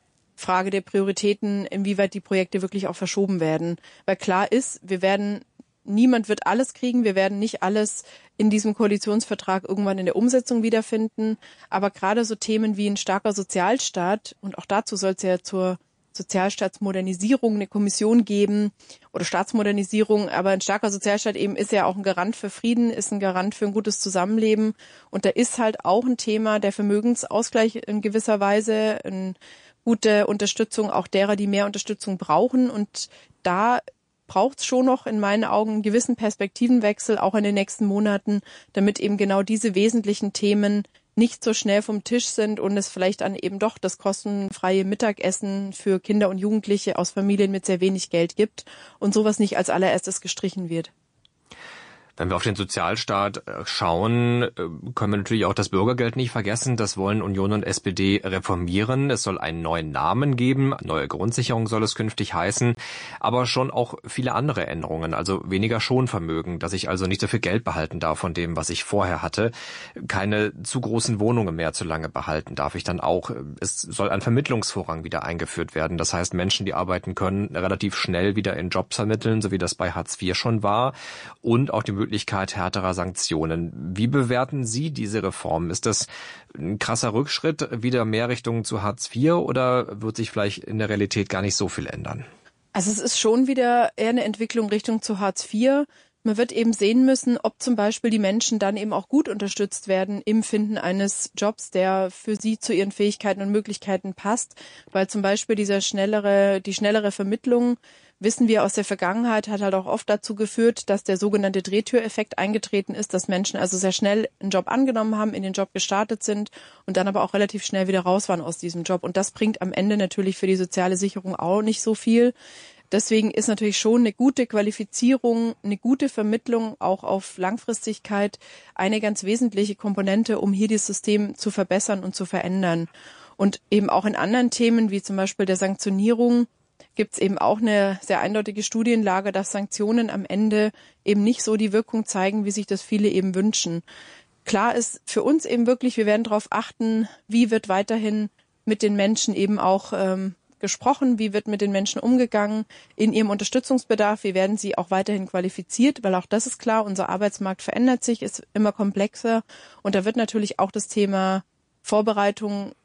Frage der Prioritäten, inwieweit die Projekte wirklich auch verschoben werden. Weil klar ist, niemand wird alles kriegen. Wir werden nicht alles in diesem Koalitionsvertrag irgendwann in der Umsetzung wiederfinden. Aber gerade so Themen wie ein starker Sozialstaat, und auch dazu soll es ja zur Sozialstaatsmodernisierung eine Kommission geben oder Staatsmodernisierung. Aber ein starker Sozialstaat eben ist ja auch ein Garant für Frieden, ist ein Garant für ein gutes Zusammenleben. Und da ist halt auch ein Thema der Vermögensausgleich in gewisser Weise, eine gute Unterstützung auch derer, die mehr Unterstützung brauchen. Und da braucht es schon noch in meinen Augen einen gewissen Perspektivenwechsel, auch in den nächsten Monaten, damit eben genau diese wesentlichen Themen nicht so schnell vom Tisch sind und es vielleicht dann eben doch das kostenfreie Mittagessen für Kinder und Jugendliche aus Familien mit sehr wenig Geld gibt und sowas nicht als allererstes gestrichen wird. Wenn wir auf den Sozialstaat schauen, können wir natürlich auch das Bürgergeld nicht vergessen. Das wollen Union und SPD reformieren. Es soll einen neuen Namen geben. Neue Grundsicherung soll es künftig heißen. Aber schon auch viele andere Änderungen. Also weniger Schonvermögen, dass ich also nicht so viel Geld behalten darf von dem, was ich vorher hatte. Keine zu großen Wohnungen mehr zu lange behalten darf ich dann auch. Es soll ein Vermittlungsvorrang wieder eingeführt werden. Das heißt, Menschen, die arbeiten können, relativ schnell wieder in Jobs vermitteln, so wie das bei Hartz IV schon war. Und auch die Möglichkeit härterer Sanktionen. Wie bewerten Sie diese Reform? Ist das ein krasser Rückschritt, wieder mehr Richtung zu Hartz IV, oder wird sich vielleicht in der Realität gar nicht so viel ändern? Also es ist schon wieder eher eine Entwicklung Richtung zu Hartz IV. Man wird eben sehen müssen, ob zum Beispiel die Menschen dann eben auch gut unterstützt werden im Finden eines Jobs, der für sie zu ihren Fähigkeiten und Möglichkeiten passt. Weil zum Beispiel die schnellere Vermittlung, wissen wir aus der Vergangenheit, hat halt auch oft dazu geführt, dass der sogenannte Drehtüreffekt eingetreten ist, dass Menschen also sehr schnell einen Job angenommen haben, in den Job gestartet sind und dann aber auch relativ schnell wieder raus waren aus diesem Job. Und das bringt am Ende natürlich für die soziale Sicherung auch nicht so viel. Deswegen ist natürlich schon eine gute Qualifizierung, eine gute Vermittlung auch auf Langfristigkeit eine ganz wesentliche Komponente, um hier das System zu verbessern und zu verändern. Und eben auch in anderen Themen, wie zum Beispiel der Sanktionierung, gibt es eben auch eine sehr eindeutige Studienlage, dass Sanktionen am Ende eben nicht so die Wirkung zeigen, wie sich das viele eben wünschen. Klar ist für uns eben wirklich, wir werden darauf achten, wie wird weiterhin mit den Menschen eben auch gesprochen, wie wird mit den Menschen umgegangen in ihrem Unterstützungsbedarf, wie werden sie auch weiterhin qualifiziert, weil auch das ist klar, unser Arbeitsmarkt verändert sich, ist immer komplexer und da wird natürlich auch das Thema Vorbereitung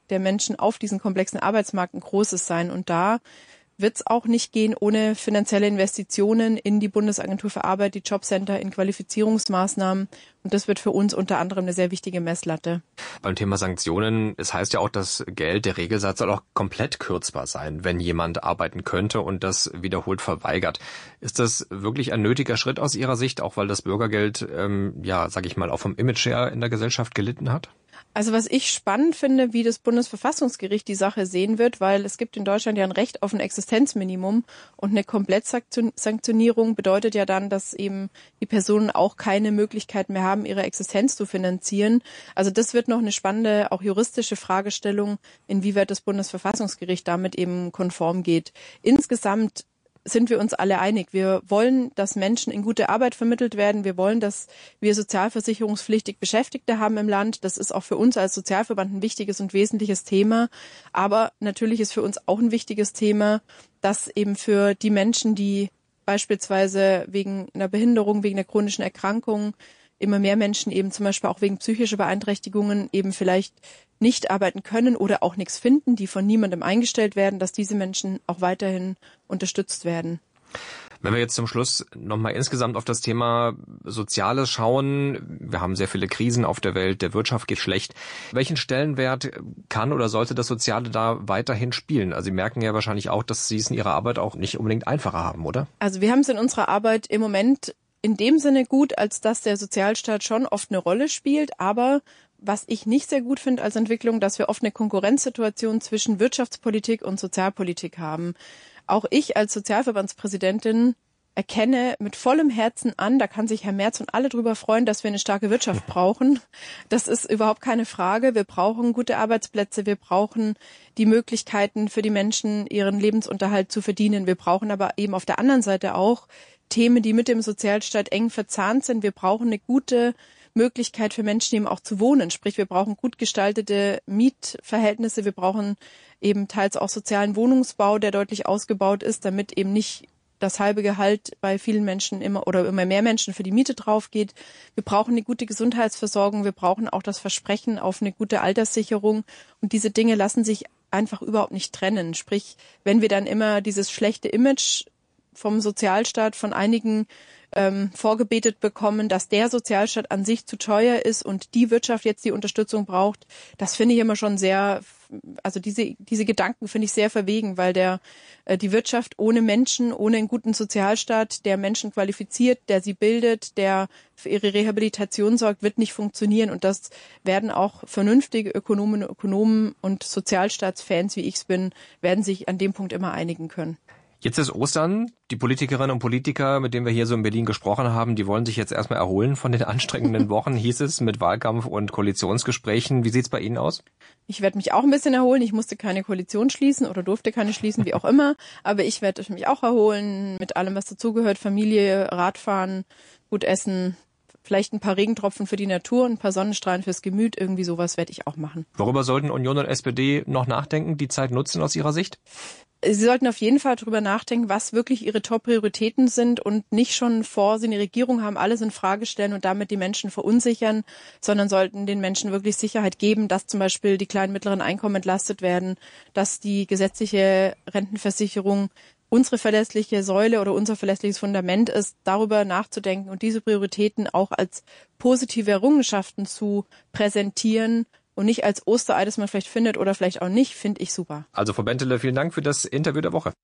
der Menschen auf diesen komplexen Arbeitsmarkt ein großes sein. Und da wird es auch nicht gehen ohne finanzielle Investitionen in die Bundesagentur für Arbeit, die Jobcenter, in Qualifizierungsmaßnahmen. Und das wird für uns unter anderem eine sehr wichtige Messlatte. Beim Thema Sanktionen, es heißt ja auch, das Geld, der Regelsatz soll auch komplett kürzbar sein, wenn jemand arbeiten könnte und das wiederholt verweigert. Ist das wirklich ein nötiger Schritt aus Ihrer Sicht, auch weil das Bürgergeld, sage ich mal, auch vom Image her in der Gesellschaft gelitten hat? Also was ich spannend finde, wie das Bundesverfassungsgericht die Sache sehen wird, weil es gibt in Deutschland ja ein Recht auf ein Existenzminimum und eine Komplettsanktionierung bedeutet ja dann, dass eben die Personen auch keine Möglichkeit mehr haben, ihre Existenz zu finanzieren. Also das wird noch eine spannende, auch juristische Fragestellung, inwieweit das Bundesverfassungsgericht damit eben konform geht. Insgesamt sind wir uns alle einig. Wir wollen, dass Menschen in gute Arbeit vermittelt werden. Wir wollen, dass wir sozialversicherungspflichtig Beschäftigte haben im Land. Das ist auch für uns als Sozialverband ein wichtiges und wesentliches Thema. Aber natürlich ist für uns auch ein wichtiges Thema, dass eben für die Menschen, die beispielsweise wegen einer Behinderung, wegen einer chronischen Erkrankung, immer mehr Menschen eben zum Beispiel auch wegen psychischer Beeinträchtigungen eben vielleicht nicht arbeiten können oder auch nichts finden, die von niemandem eingestellt werden, dass diese Menschen auch weiterhin unterstützt werden. Wenn wir jetzt zum Schluss nochmal insgesamt auf das Thema Soziales schauen, wir haben sehr viele Krisen auf der Welt, der Wirtschaft geht schlecht. Welchen Stellenwert kann oder sollte das Soziale da weiterhin spielen? Also Sie merken ja wahrscheinlich auch, dass Sie es in Ihrer Arbeit auch nicht unbedingt einfacher haben, oder? Also wir haben es in unserer Arbeit im Moment in dem Sinne gut, als dass der Sozialstaat schon oft eine Rolle spielt, aber was ich nicht sehr gut finde als Entwicklung, dass wir oft eine Konkurrenzsituation zwischen Wirtschaftspolitik und Sozialpolitik haben. Auch ich als Sozialverbandspräsidentin erkenne mit vollem Herzen an, da kann sich Herr Merz und alle drüber freuen, dass wir eine starke Wirtschaft brauchen. Das ist überhaupt keine Frage. Wir brauchen gute Arbeitsplätze, wir brauchen die Möglichkeiten für die Menschen, ihren Lebensunterhalt zu verdienen. Wir brauchen aber eben auf der anderen Seite auch Themen, die mit dem Sozialstaat eng verzahnt sind. Wir brauchen eine gute Möglichkeit für Menschen eben auch zu wohnen. Sprich, wir brauchen gut gestaltete Mietverhältnisse. Wir brauchen eben teils auch sozialen Wohnungsbau, der deutlich ausgebaut ist, damit eben nicht das halbe Gehalt bei vielen Menschen immer mehr Menschen für die Miete drauf geht. Wir brauchen eine gute Gesundheitsversorgung. Wir brauchen auch das Versprechen auf eine gute Alterssicherung. Und diese Dinge lassen sich einfach überhaupt nicht trennen. Sprich, wenn wir dann immer dieses schlechte Image vom Sozialstaat von einigen vorgebetet bekommen, dass der Sozialstaat an sich zu teuer ist und die Wirtschaft jetzt die Unterstützung braucht, das finde ich immer schon sehr, also diese Gedanken finde ich sehr verwegen, weil die Wirtschaft ohne Menschen, ohne einen guten Sozialstaat, der Menschen qualifiziert, der sie bildet, der für ihre Rehabilitation sorgt, wird nicht funktionieren. Und das werden auch vernünftige Ökonominnen und Ökonomen und Sozialstaatsfans, wie ich es bin, werden sich an dem Punkt immer einigen können. Jetzt ist Ostern. Die Politikerinnen und Politiker, mit denen wir hier so in Berlin gesprochen haben, die wollen sich jetzt erstmal erholen von den anstrengenden Wochen, hieß es, mit Wahlkampf und Koalitionsgesprächen. Wie sieht's bei Ihnen aus? Ich werde mich auch ein bisschen erholen. Ich musste keine Koalition schließen oder durfte keine schließen, wie auch immer. Aber ich werde mich auch erholen mit allem, was dazugehört. Familie, Radfahren, gut essen, vielleicht ein paar Regentropfen für die Natur, ein paar Sonnenstrahlen fürs Gemüt. Irgendwie sowas werde ich auch machen. Worüber sollten Union und SPD noch nachdenken, die Zeit nutzen aus Ihrer Sicht? Sie sollten auf jeden Fall darüber nachdenken, was wirklich ihre Top-Prioritäten sind und nicht schon vor sie eine Regierung haben, alles in Frage stellen und damit die Menschen verunsichern, sondern sollten den Menschen wirklich Sicherheit geben, dass zum Beispiel die kleinen und mittleren Einkommen entlastet werden, dass die gesetzliche Rentenversicherung unsere verlässliche Säule oder unser verlässliches Fundament ist, darüber nachzudenken und diese Prioritäten auch als positive Errungenschaften zu präsentieren, und nicht als Osterei, das man vielleicht findet oder vielleicht auch nicht, finde ich super. Also Frau Bentele, vielen Dank für das Interview der Woche.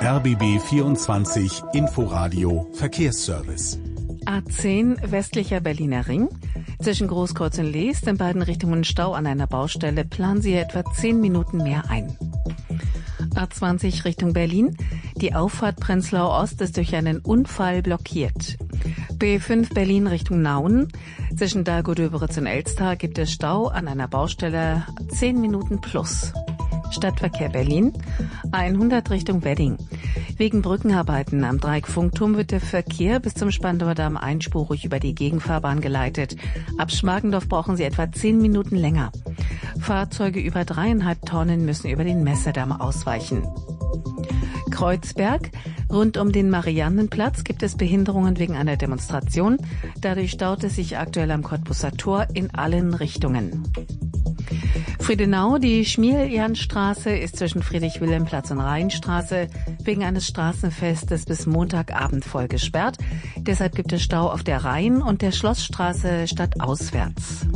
RBB 24 Inforadio Verkehrsservice. A10 westlicher Berliner Ring. Zwischen Großkreuz und Leest in beiden Richtungen Stau an einer Baustelle. Planen Sie etwa 10 Minuten mehr ein. A20 Richtung Berlin. Die Auffahrt Prenzlau Ost ist durch einen Unfall blockiert. B5 Berlin Richtung Nauen. Zwischen Dahlgow-Döberitz und Elster gibt es Stau an einer Baustelle 10 Minuten plus. Stadtverkehr Berlin, A100 Richtung Wedding. Wegen Brückenarbeiten am Dreieck-Funkturm wird der Verkehr bis zum Spandauer Damm einspurig über die Gegenfahrbahn geleitet. Ab Schmargendorf brauchen Sie etwa 10 Minuten länger. Fahrzeuge über 3,5 Tonnen müssen über den Messedamm ausweichen. Kreuzberg. Rund um den Mariannenplatz gibt es Behinderungen wegen einer Demonstration. Dadurch staut es sich aktuell am Cottbuser Tor in allen Richtungen. Friedenau, die Schmiel-Jahn-Straße ist zwischen Friedrich-Wilhelm-Platz und Rheinstraße wegen eines Straßenfestes bis Montagabend voll gesperrt. Deshalb gibt es Stau auf der Rhein- und der Schlossstraße stadtauswärts.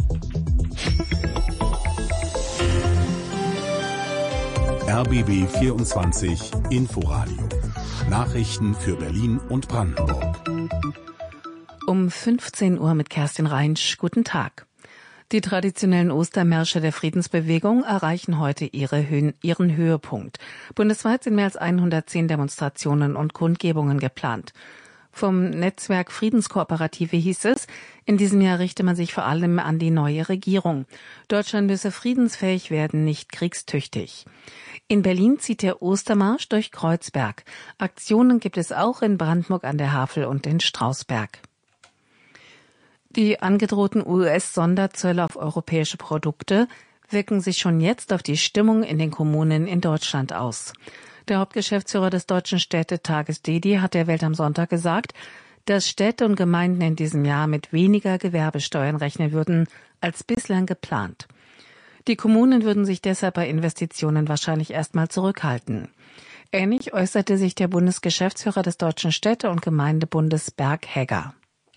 RBB 24 Inforadio. Nachrichten für Berlin und Brandenburg. Um 15 Uhr mit Kerstin Reinsch. Guten Tag. Die traditionellen Ostermärsche der Friedensbewegung erreichen heute ihren Höhepunkt. Bundesweit sind mehr als 110 Demonstrationen und Kundgebungen geplant. Vom Netzwerk Friedenskooperative hieß es, in diesem Jahr richte man sich vor allem an die neue Regierung. Deutschland müsse friedensfähig werden, nicht kriegstüchtig. In Berlin zieht der Ostermarsch durch Kreuzberg. Aktionen gibt es auch in Brandenburg an der Havel und in Strausberg. Die angedrohten US-Sonderzölle auf europäische Produkte wirken sich schon jetzt auf die Stimmung in den Kommunen in Deutschland aus. Der Hauptgeschäftsführer des Deutschen Städtetages DEDI hat der Welt am Sonntag gesagt, dass Städte und Gemeinden in diesem Jahr mit weniger Gewerbesteuern rechnen würden als bislang geplant. Die Kommunen würden sich deshalb bei Investitionen wahrscheinlich erstmal zurückhalten. Ähnlich äußerte sich der Bundesgeschäftsführer des Deutschen Städte- und Gemeindebundes Berg Hegger.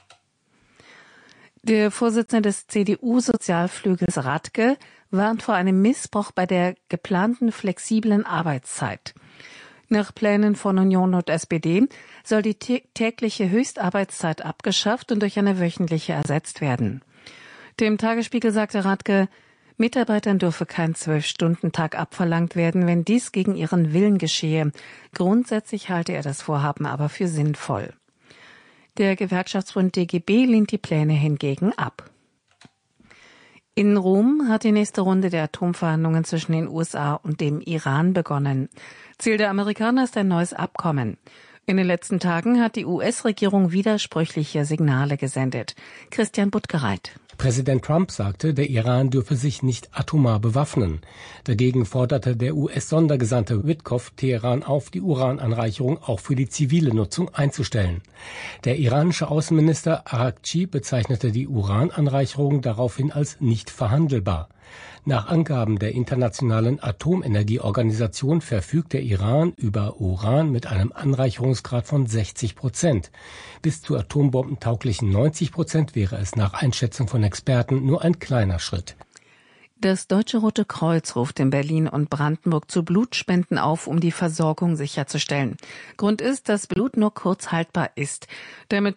Der Vorsitzende des CDU-Sozialflügels Radke warnt vor einem Missbrauch bei der geplanten flexiblen Arbeitszeit. Nach Plänen von Union und SPD soll die tägliche Höchstarbeitszeit abgeschafft und durch eine wöchentliche ersetzt werden. Dem Tagesspiegel sagte Radke, Mitarbeitern dürfe kein 12-Stunden-Tag abverlangt werden, wenn dies gegen ihren Willen geschehe. Grundsätzlich halte er das Vorhaben aber für sinnvoll. Der Gewerkschaftsbund DGB lehnt die Pläne hingegen ab. In Rom hat die nächste Runde der Atomverhandlungen zwischen den USA und dem Iran begonnen. Ziel der Amerikaner ist ein neues Abkommen. In den letzten Tagen hat die US-Regierung widersprüchliche Signale gesendet. Christian Buttgereit. Präsident Trump sagte, der Iran dürfe sich nicht atomar bewaffnen. Dagegen forderte der US-Sondergesandte Witkoff Teheran auf, die Urananreicherung auch für die zivile Nutzung einzustellen. Der iranische Außenminister Araghchi bezeichnete die Urananreicherung daraufhin als nicht verhandelbar. Nach Angaben der Internationalen Atomenergieorganisation verfügt der Iran über Uran mit einem Anreicherungsgrad von 60%. Bis zu atombombentauglichen 90% wäre es nach Einschätzung von Experten nur ein kleiner Schritt. Das Deutsche Rote Kreuz ruft in Berlin und Brandenburg zu Blutspenden auf, um die Versorgung sicherzustellen. Grund ist, dass Blut nur kurz haltbar ist. Damit